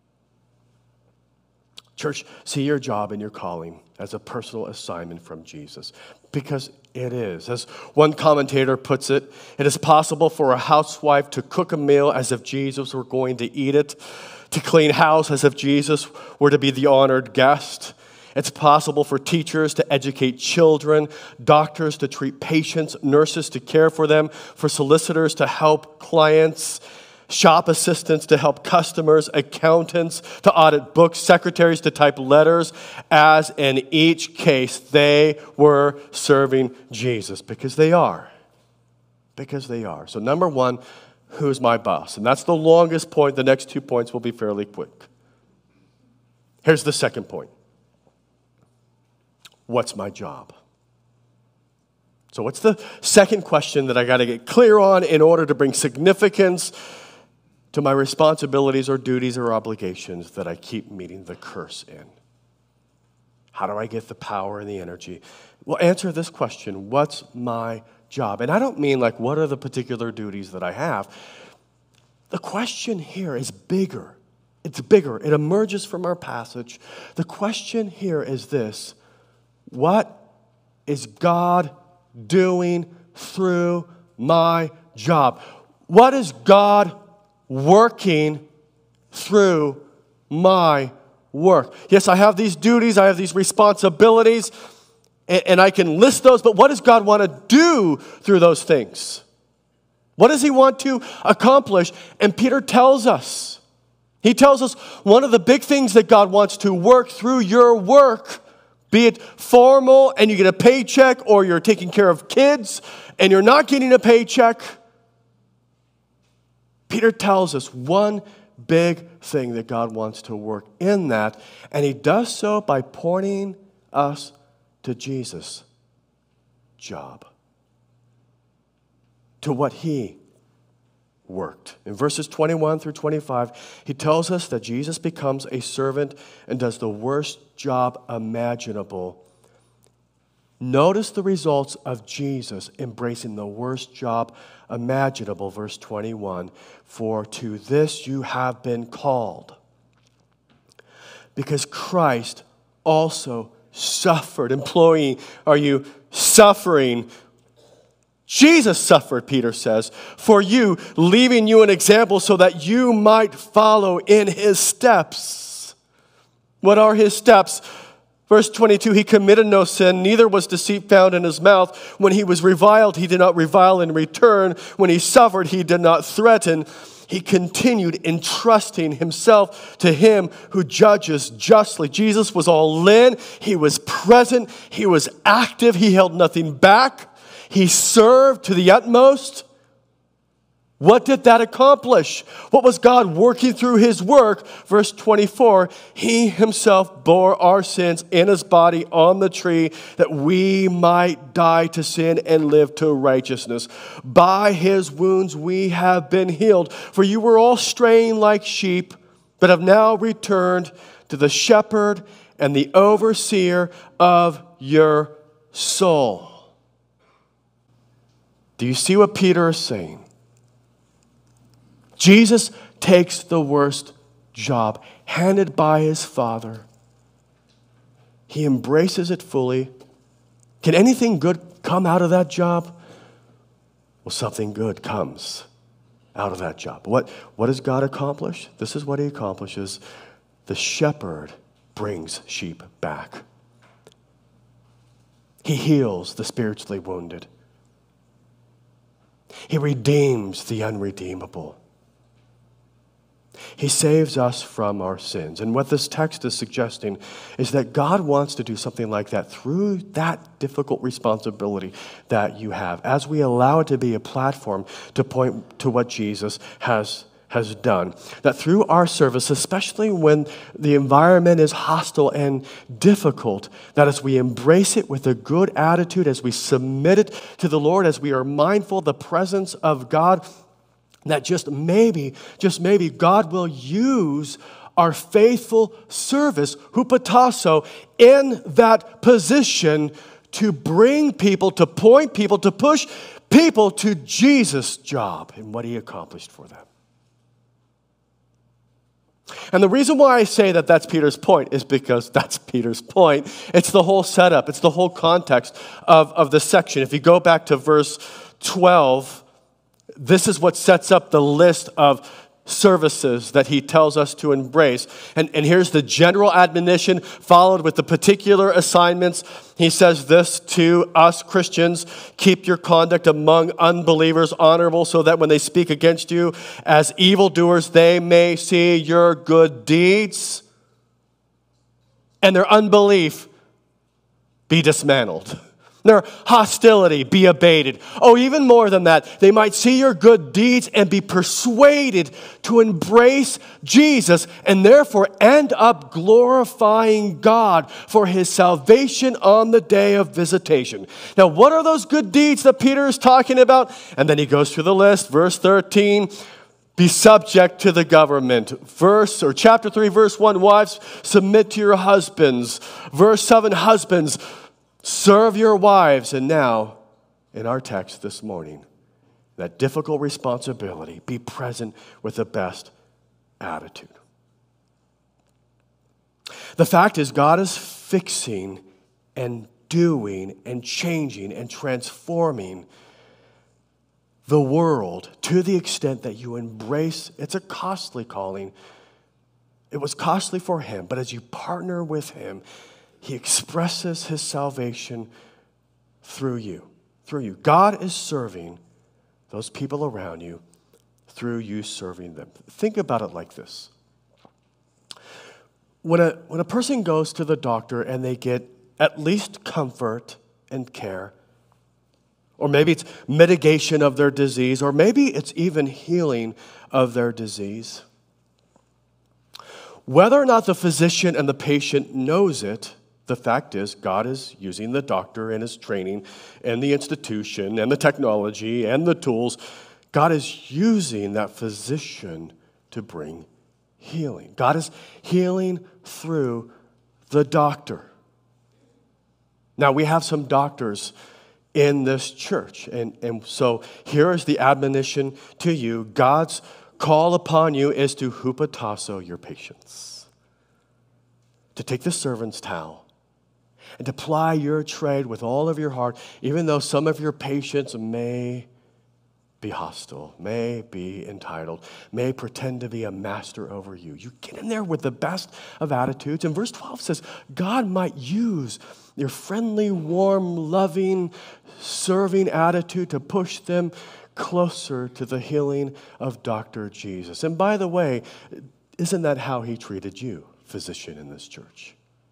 Church, see your job and your calling as a personal assignment from Jesus, because it is. As one commentator puts it, it is possible for a housewife to cook a meal as if Jesus were going to eat it, to clean house as if Jesus were to be the honored guest. It's possible for teachers to educate children, doctors to treat patients, nurses to care for them, for solicitors to help clients, shop assistants to help customers, accountants to audit books, secretaries to type letters, as in each case they were serving Jesus, because they are. Because they are. So number one, who's my boss? And that's the longest point. The next two points will be fairly quick. Here's the second point. What's my job? So what's the second question that I got to get clear on in order to bring significance to my responsibilities or duties or obligations that I keep meeting the curse in? How do I get the power and the energy? Well, answer this question. What's my job? And I don't mean like what are the particular duties that I have. The question here is bigger. It's bigger. It emerges from our passage. The question here is this. What is God doing through my job? What is God working through my work? Yes, I have these duties, I have these responsibilities, and, and I can list those, but what does God want to do through those things? What does he want to accomplish? And Peter tells us, he tells us one of the big things that God wants to work through your work, be it formal and you get a paycheck, or you're taking care of kids and you're not getting a paycheck. Peter tells us one big thing that God wants to work in that, and he does so by pointing us to Jesus' job, to what he worked. In verses twenty-one through twenty-five, he tells us that Jesus becomes a servant and does the worst job imaginable. Notice the results of Jesus embracing the worst job imaginable. Verse twenty-one, for to this you have been called, because Christ also suffered. Employee, are you suffering? Jesus suffered, Peter says, for you, leaving you an example so that you might follow in his steps. What are his steps? Verse twenty-two, he committed no sin, neither was deceit found in his mouth. When he was reviled, he did not revile in return. When he suffered, he did not threaten. He continued entrusting himself to him who judges justly. Jesus was all in. He was present. He was active. He held nothing back. He served to the utmost. What did that accomplish? What was God working through his work? Verse twenty-four, he himself bore our sins in his body on the tree that we might die to sin and live to righteousness. By his wounds we have been healed. For you were all straying like sheep, but have now returned to the shepherd and the overseer of your soul. Do you see what Peter is saying? Jesus takes the worst job handed by his Father. He embraces it fully. Can anything good come out of that job? Well, something good comes out of that job. What, what does God accomplish? This is what he accomplishes. The shepherd brings sheep back. He heals the spiritually wounded. He redeems the unredeemable. He saves us from our sins. And what this text is suggesting is that God wants to do something like that through that difficult responsibility that you have, as we allow it to be a platform to point to what Jesus has has done. That through our service, especially when the environment is hostile and difficult, that as we embrace it with a good attitude, as we submit it to the Lord, as we are mindful of the presence of God, that just maybe, just maybe God will use our faithful service, hupotasso, in that position to bring people, to point people, to push people to Jesus' job and what he accomplished for them. And the reason why I say that that's Peter's point is because that's Peter's point. It's the whole setup. It's the whole context of, of the section. If you go back to verse twelve, this is what sets up the list of services that he tells us to embrace. And, and here's the general admonition followed with the particular assignments. He says this to us Christians: keep your conduct among unbelievers honorable, so that when they speak against you as evildoers, they may see your good deeds and their unbelief be dismantled. Their hostility be abated. Oh, even more than that, they might see your good deeds and be persuaded to embrace Jesus and therefore end up glorifying God for his salvation on the day of visitation. Now, what are those good deeds that Peter is talking about? And then he goes through the list. Verse thirteen, be subject to the government. Verse or chapter three, verse one, wives, submit to your husbands. Verse seven, husbands, serve your wives. And now, in our text this morning, that difficult responsibility, be present with the best attitude. The fact is, God is fixing and doing and changing and transforming the world to the extent that you embrace. It's a costly calling. It was costly for him, but as you partner with him, he expresses his salvation through you, through you. God is serving those people around you through you serving them. Think about it like this. When a, when a person goes to the doctor and they get at least comfort and care, or maybe it's mitigation of their disease, or maybe it's even healing of their disease, whether or not the physician and the patient knows it, the fact is, God is using the doctor and his training and the institution and the technology and the tools. God is using that physician to bring healing. God is healing through the doctor. Now, we have some doctors in this church, and, and so here is the admonition to you. God's call upon you is to hupotasso your patients, to take the servant's towel and to ply your trade with all of your heart, even though some of your patients may be hostile, may be entitled, may pretend to be a master over you. You get in there with the best of attitudes. And verse twelve says, God might use your friendly, warm, loving, serving attitude to push them closer to the healing of Doctor Jesus. And by the way, isn't that how he treated you, physician in this church?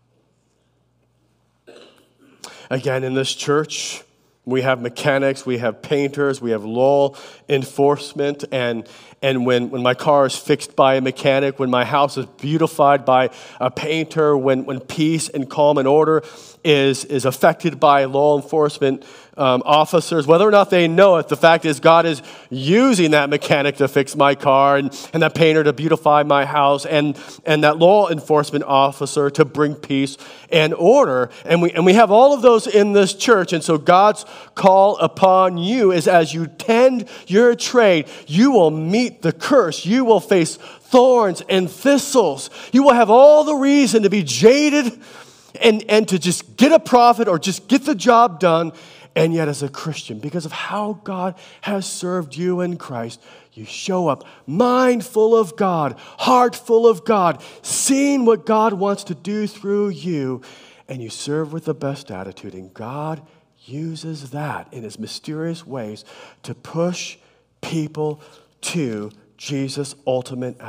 Again, in this church, we have mechanics, we have painters, we have law enforcement, and and when, when my car is fixed by a mechanic, when my house is beautified by a painter, when, when peace and calm and order is, is affected by law enforcement um, officers, whether or not they know it, the fact is God is using that mechanic to fix my car and, and that painter to beautify my house and, and that law enforcement officer to bring peace and order. And we, and we have all of those in this church. And so God's call upon you is as you tend your trade, you will meet the curse. You will face thorns and thistles. You will have all the reason to be jaded and, and to just get a profit or just get the job done. And yet as a Christian, because of how God has served you in Christ, you show up mindful of God, heart full of God, seeing what God wants to do through you, and you serve with the best attitude. And God uses that in his mysterious ways to push people to Jesus' ultimate act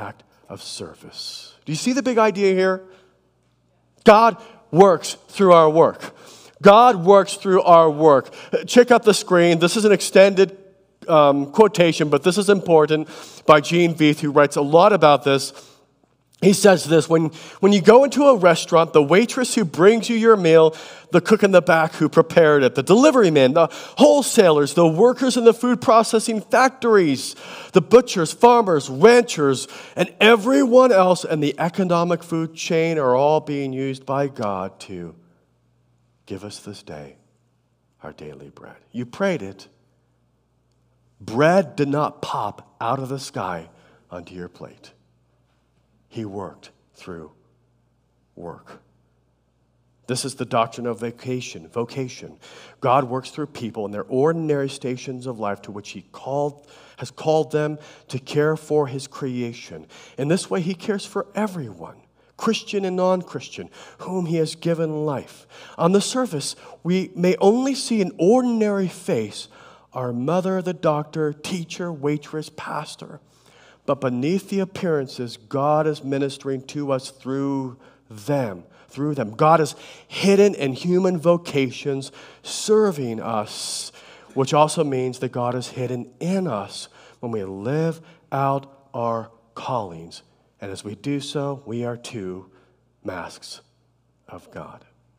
of service. Do you see the big idea here? God works through our work. God works through our work. Check out the screen. This is an extended um, quotation, but this is important, by Gene Veith, who writes a lot about this. He says this, when, when you go into a restaurant, the waitress who brings you your meal, the cook in the back who prepared it, the delivery man, the wholesalers, the workers in the food processing factories, the butchers, farmers, ranchers, and everyone else in the economic food chain are all being used by God to give us this day our daily bread. You prayed it. Bread did not pop out of the sky onto your plate. He worked through work. This is the doctrine of vocation. Vocation. God works through people in their ordinary stations of life to which He called, has called them to care for His creation. In this way, He cares for everyone, Christian and non-Christian, whom He has given life. On the surface, we may only see an ordinary face, our mother, the doctor, teacher, waitress, pastor. But beneath the appearances, God is ministering to us through them, through them. God is hidden in human vocations, serving us, which also means that God is hidden in us when we live out our callings. And as we do so, we are too masks of God.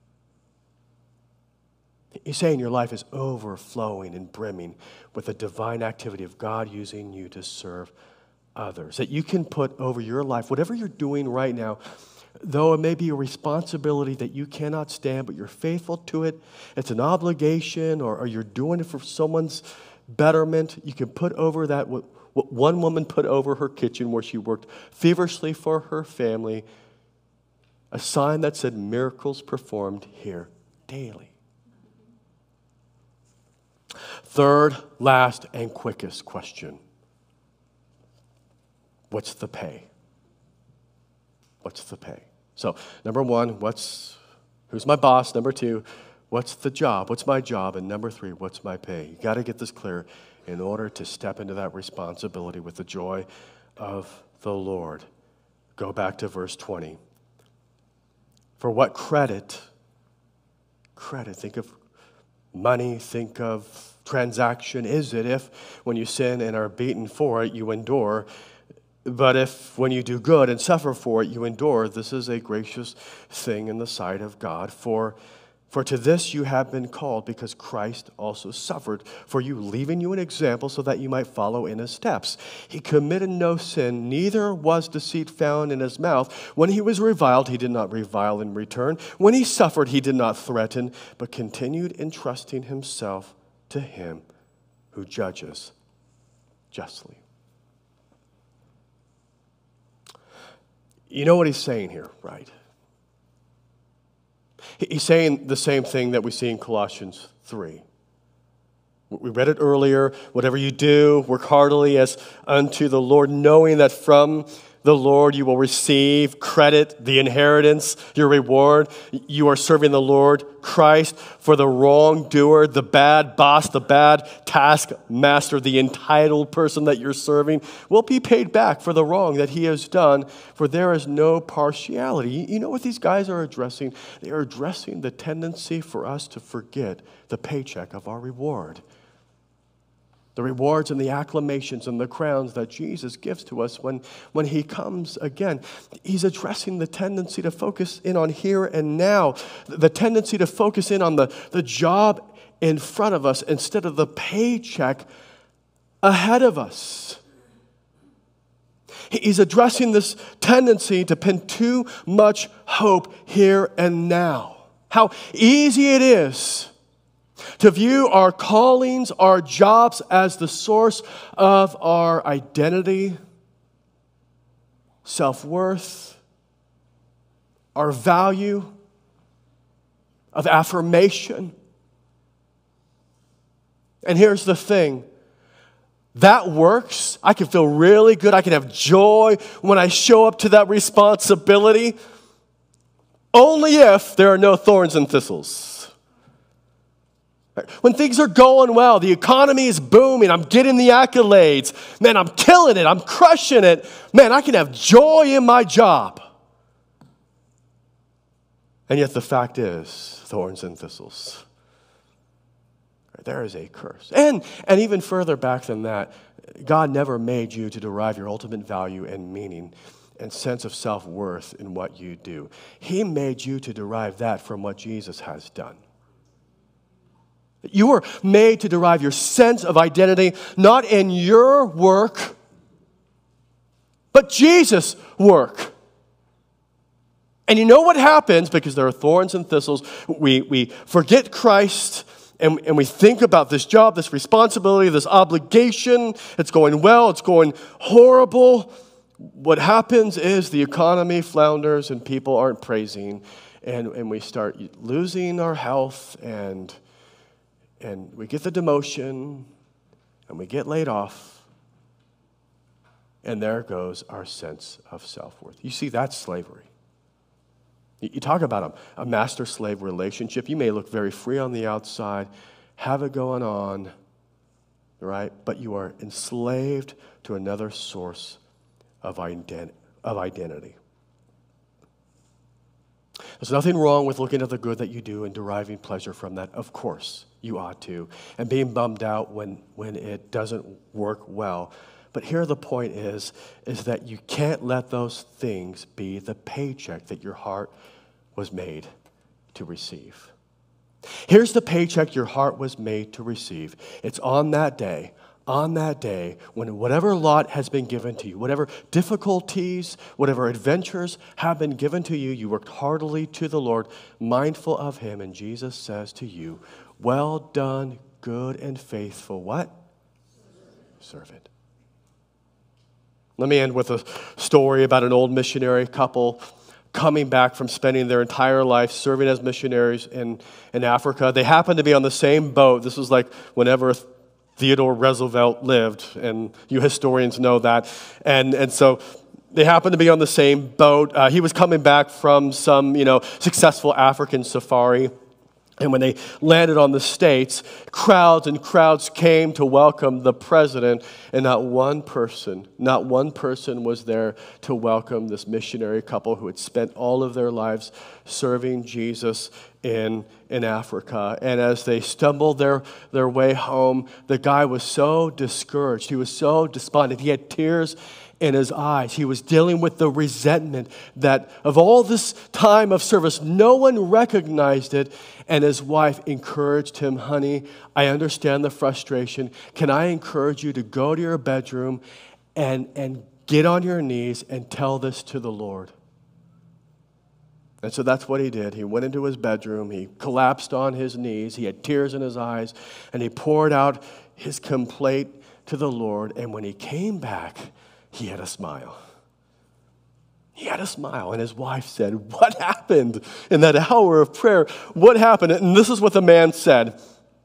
He's saying your life is overflowing and brimming with the divine activity of God using you to serve others, that you can put over your life, whatever you're doing right now, though it may be a responsibility that you cannot stand, but you're faithful to it, it's an obligation, or, or you're doing it for someone's betterment, you can put over that what, what one woman put over her kitchen where she worked feverishly for her family, a sign that said miracles performed here daily. Third, last, and quickest question. What's the pay? What's the pay? So, number one, what's who's my boss? Number two, what's the job? What's my job? And number three, what's my pay? You got to get this clear in order to step into that responsibility with the joy of the Lord. Go back to verse twenty. For what credit? Credit. Think of money. Think of transaction. Is it if when you sin and are beaten for it, you endure? But if when you do good and suffer for it, you endure, this is a gracious thing in the sight of God. For, for to this you have been called, because Christ also suffered for you, leaving you an example so that you might follow in His steps. He committed no sin, neither was deceit found in His mouth. When He was reviled, He did not revile in return. When He suffered, He did not threaten, but continued entrusting Himself to Him who judges justly. You know what he's saying here, right? He's saying the same thing that we see in Colossians three. We read it earlier. Whatever you do, work heartily as unto the Lord, knowing that from the Lord you will receive credit, the inheritance, your reward. You are serving the Lord Christ. For the wrongdoer, the bad boss, the bad taskmaster, the entitled person that you're serving will be paid back for the wrong that he has done, for there is no partiality. You know what these guys are addressing? They are addressing the tendency for us to forget the paycheck of our reward. The rewards and the acclamations and the crowns that Jesus gives to us when, when He comes again. He's addressing the tendency to focus in on here and now, the tendency to focus in on the, the job in front of us instead of the paycheck ahead of us. He's addressing this tendency to pin too much hope here and now. How easy it is to view our callings, our jobs as the source of our identity, self-worth, our value, of affirmation. And here's the thing. That works. I can feel really good. I can have joy when I show up to that responsibility. Only if there are no thorns and thistles. When things are going well, the economy is booming, I'm getting the accolades, man, I'm killing it, I'm crushing it, man, I can have joy in my job. And yet the fact is, thorns and thistles. There is a curse. And, and even further back than that, God never made you to derive your ultimate value and meaning and sense of self-worth in what you do. He made you to derive that from what Jesus has done. You were made to derive your sense of identity not in your work, but Jesus' work. And you know what happens, because there are thorns and thistles, we, we forget Christ, and, and we think about this job, this responsibility, this obligation. It's going well, it's going horrible. What happens is the economy flounders and people aren't praising, and, and we start losing our health, and, and we get the demotion, and we get laid off, and there goes our sense of self-worth. You see, that's slavery. You talk about a, a master-slave relationship. You may look very free on the outside, have it going on, right? But you are enslaved to another source of, ident- of identity. There's nothing wrong with looking at the good that you do and deriving pleasure from that. Of course, you ought to. And being bummed out when, when it doesn't work well. But here the point is, is that you can't let those things be the paycheck that your heart was made to receive. Here's the paycheck your heart was made to receive. It's on that day, on that day, when whatever lot has been given to you, whatever difficulties, whatever adventures have been given to you, you worked heartily to the Lord, mindful of Him, and Jesus says to you, well done, good and faithful, what? Servant. Let me end with a story about an old missionary couple coming back from spending their entire life serving as missionaries in, in Africa. They happened to be on the same boat. This was like whenever Theodore Roosevelt lived, and you historians know that. And, and so they happened to be on the same boat. Uh, he was coming back from some, you know, successful African safari. And when they landed on the States, crowds and crowds came to welcome the president, and not one person, not one person was there to welcome this missionary couple who had spent all of their lives serving Jesus in, in Africa. And as they stumbled their, their way home, the guy was so discouraged. He was so despondent. He had tears in his eyes. He was dealing with the resentment that of all this time of service, no one recognized it. And his wife encouraged him, honey, I understand the frustration. Can I encourage you to go to your bedroom and, and get on your knees and tell this to the Lord? And so that's what he did. He went into his bedroom. He collapsed on his knees. He had tears in his eyes. And he poured out his complaint to the Lord. And when he came back, he had a smile. He had a smile, and his wife said, what happened in that hour of prayer? What happened? And this is what the man said.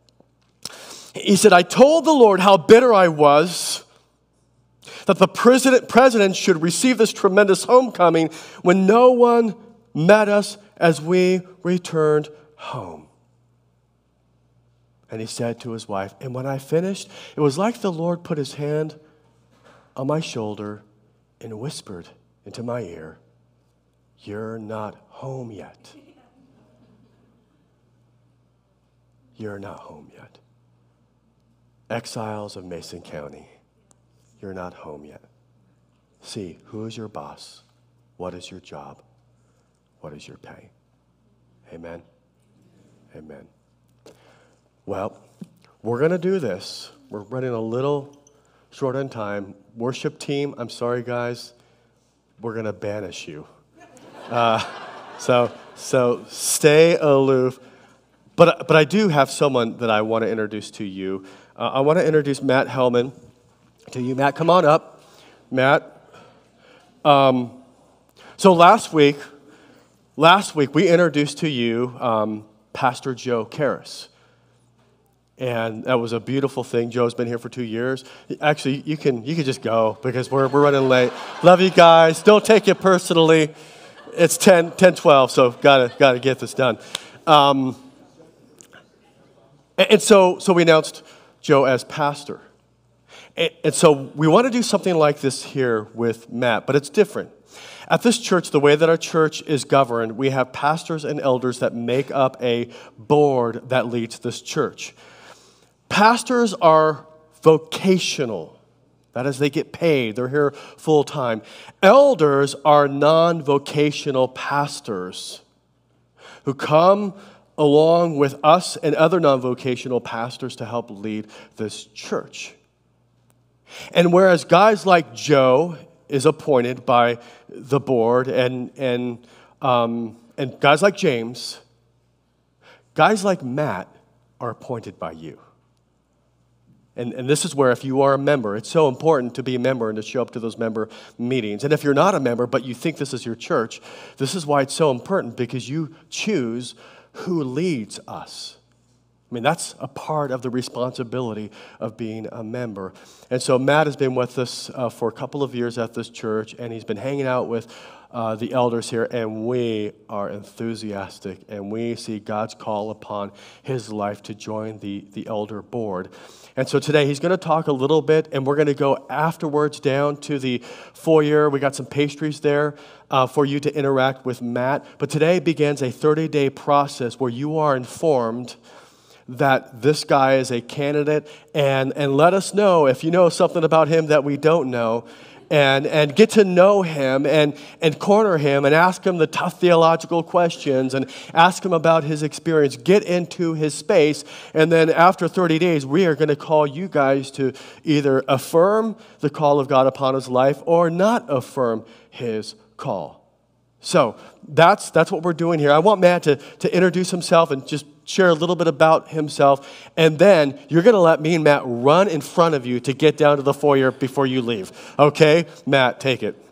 He said, I told the Lord how bitter I was that the president, president should receive this tremendous homecoming when no one met us as we returned home. And he said to his wife, and when I finished, it was like the Lord put his hand on my shoulder and whispered into my ear, you're not home yet. You're not home yet. Exiles of Mason County, you're not home yet. See, who is your boss? What is your job? What is your pay? Amen? Amen. Well, we're going to do this. We're running a little short on time. Worship team, I'm sorry, guys. We're going to banish you. Uh, so so stay aloof. But, but I do have someone that I want to introduce to you. Uh, I want to introduce Matt Hellman to you. Matt, come on up. Matt. Um, so last week, last week we introduced to you um, Pastor Joe Karras. And that was a beautiful thing. Joe's been here for two years. Actually, you can you can just go because we're we're running late. Love you guys. Don't take it personally. It's ten, ten twelve, so gotta gotta get this done. Um, And, and so, so we announced Joe as pastor. And, and so we want to do something like this here with Matt, but it's different. At this church, the way that our church is governed, we have pastors and elders that make up a board that leads this church. Pastors are vocational. That is, they get paid. They're here full time. Elders are non-vocational pastors who come along with us and other non-vocational pastors to help lead this church. And whereas guys like Joe is appointed by the board, and and um, and guys like James, guys like Matt are appointed by you. And, and this is where, if you are a member, it's so important to be a member and to show up to those member meetings. And if you're not a member, but you think this is your church, this is why it's so important, because you choose who leads us. I mean, that's a part of the responsibility of being a member. And so Matt has been with us uh, for a couple of years at this church, and he's been hanging out with uh, the elders here, and we are enthusiastic, and we see God's call upon his life to join the, the elder board. And so today he's going to talk a little bit, and we're going to go afterwards down to the foyer. We got some pastries there uh, for you to interact with Matt. But today begins a thirty-day process where you are informed that this guy is a candidate, and, and let us know if you know something about him that we don't know, and, and get to know him and, and corner him and ask him the tough theological questions and ask him about his experience. Get into his space, and then after thirty days, we are going to call you guys to either affirm the call of God upon his life or not affirm his call. So that's that's what we're doing here. I want Matt to, to introduce himself and just share a little bit about himself, and then you're going to let me and Matt run in front of you to get down to the foyer before you leave. Okay? Matt, take it.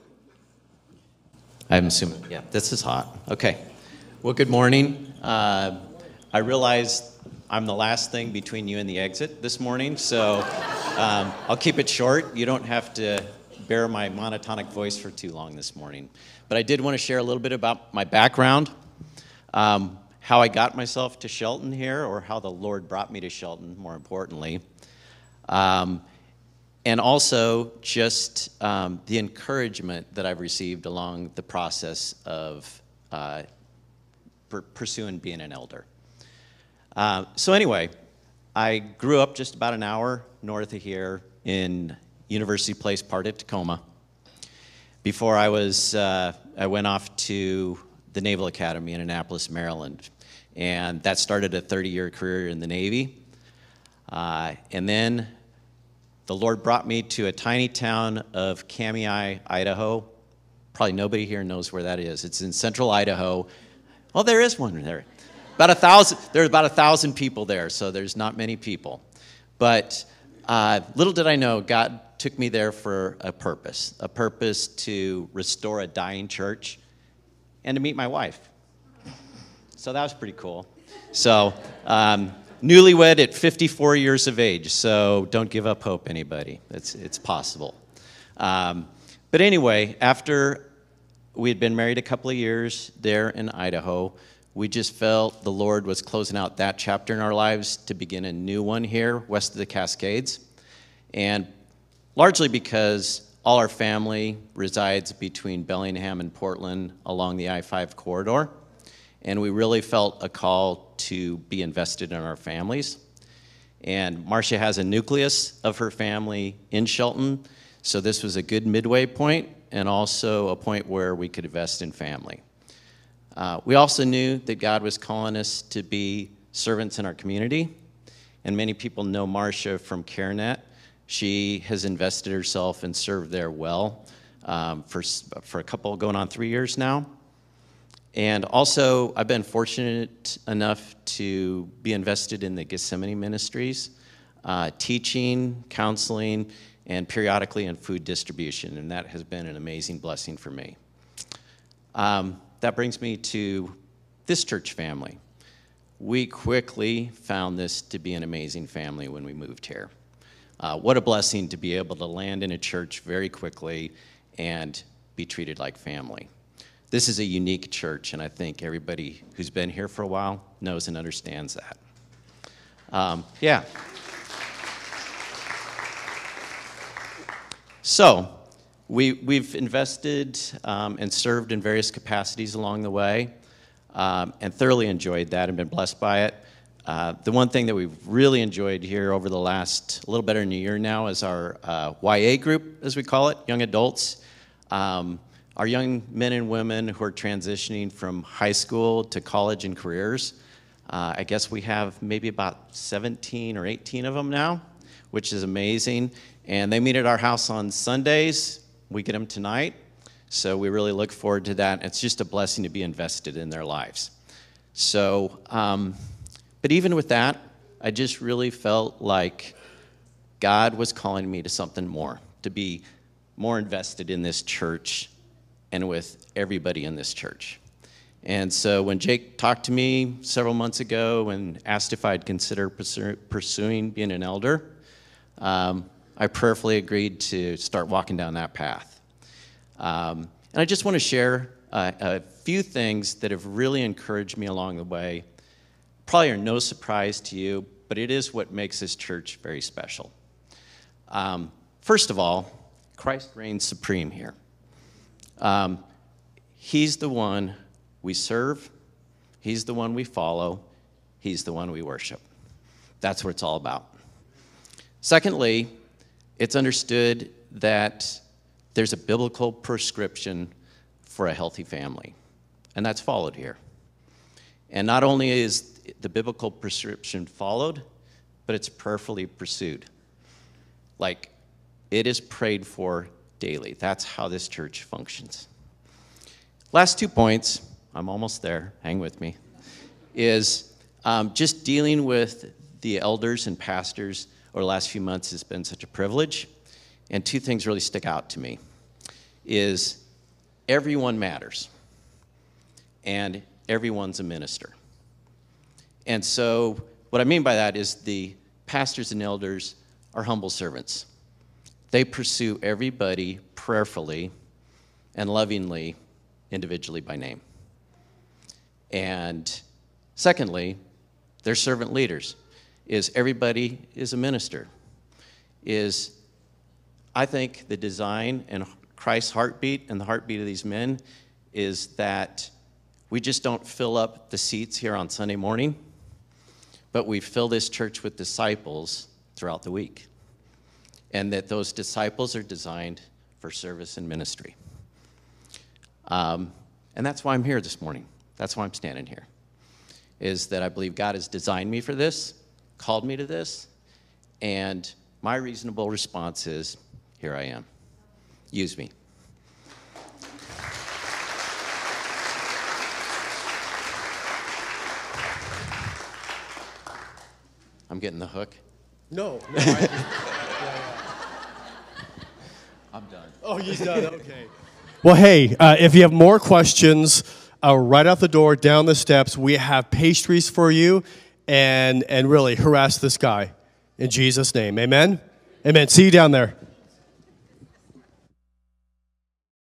I'm assuming, yeah, this is hot. Okay. Well, good morning. Uh, I realize I'm the last thing between you and the exit this morning, so um, I'll keep it short. You don't have to bear my monotonic voice for too long this morning. But I did want to share a little bit about my background. Um, how I got myself to Shelton here, or how the Lord brought me to Shelton, more importantly. Um, and also just um, the encouragement that I've received along the process of uh, per- pursuing being an elder. Uh, so anyway, I grew up just about an hour north of here in University Place, part of Tacoma. Before I was, uh, I went off to the Naval Academy in Annapolis, Maryland. And that started a thirty-year career in the Navy. Uh, and then the Lord brought me to a tiny town of Kamiah, Idaho. Probably nobody here knows where that is. It's in central Idaho. Oh, there is one there. About a thousand, there's about a thousand people there, so there's not many people. But uh, little did I know, God took me there for a purpose, a purpose to restore a dying church and to meet my wife. So that was pretty cool. So um, newlywed at fifty-four years of age, so don't give up hope, anybody. It's, it's possible. Um, but anyway, after we had been married a couple of years there in Idaho, we just felt the Lord was closing out that chapter in our lives to begin a new one here west of the Cascades. And largely because all our family resides between Bellingham and Portland along the I five corridor. And we really felt a call to be invested in our families. And Marcia has a nucleus of her family in Shelton, so this was a good midway point and also a point where we could invest in family. Uh, we also knew that God was calling us to be servants in our community, and many people know Marcia from CareNet. She has invested herself and served there well um, for, for a couple, going on three years now. And also, I've been fortunate enough to be invested in the Gethsemane Ministries, uh, teaching, counseling, and periodically in food distribution, and that has been an amazing blessing for me. Um, that brings me to this church family. We quickly found this to be an amazing family when we moved here. Uh, what a blessing to be able to land in a church very quickly and be treated like family. This is a unique church, and I think everybody who's been here for a while knows and understands that. Um, yeah. So, we, we've invested um, and served in various capacities along the way, um, and thoroughly enjoyed that and been blessed by it. Uh, the one thing that we've really enjoyed here over the last a little better than a year now is our uh, Y A group, as we call it, young adults. Um, our young men and women who are transitioning from high school to college and careers. Uh, I guess we have maybe about seventeen or eighteen of them now, which is amazing. And they meet at our house on Sundays. We get them tonight. So we really look forward to that. It's just a blessing to be invested in their lives. So, um, but even with that, I just really felt like God was calling me to something more, to be more invested in this church and with everybody in this church. And so when Jake talked to me several months ago and asked if I'd consider pursue, pursuing being an elder, um, I prayerfully agreed to start walking down that path. Um, and I just want to share uh, a few things that have really encouraged me along the way. Probably are no surprise to you, but it is what makes this church very special. Um, first of all, Christ reigns supreme here. Um, he's the one we serve. He's the one we follow. He's the one we worship. That's what it's all about. Secondly, it's understood that there's a biblical prescription for a healthy family, and that's followed here. And not only is the biblical prescription followed, but it's prayerfully pursued. Like, it is prayed for daily. That's how this church functions. Last two points, I'm almost there, hang with me, is um, just dealing with the elders and pastors over the last few months has been such a privilege. And two things really stick out to me, is everyone matters, and everyone's a minister. And so what I mean by that is the pastors and elders are humble servants. They pursue everybody prayerfully and lovingly, individually by name. And secondly, they're servant leaders. Is everybody is a minister. Is, I think, the design and Christ's heartbeat and the heartbeat of these men is that we just don't fill up the seats here on Sunday morning, but we fill this church with disciples throughout the week. And that those disciples are designed for service and ministry. Um, and that's why I'm here this morning. That's why I'm standing here. Is that I believe God has designed me for this, called me to this, and my reasonable response is, here I am. Use me. I'm getting the hook. No, no. I, I'm done. oh, he's done. Okay. Well, hey, uh, if you have more questions, uh, right out the door, down the steps, we have pastries for you, and and really harass this guy in Jesus' name. Amen. Amen. See you down there.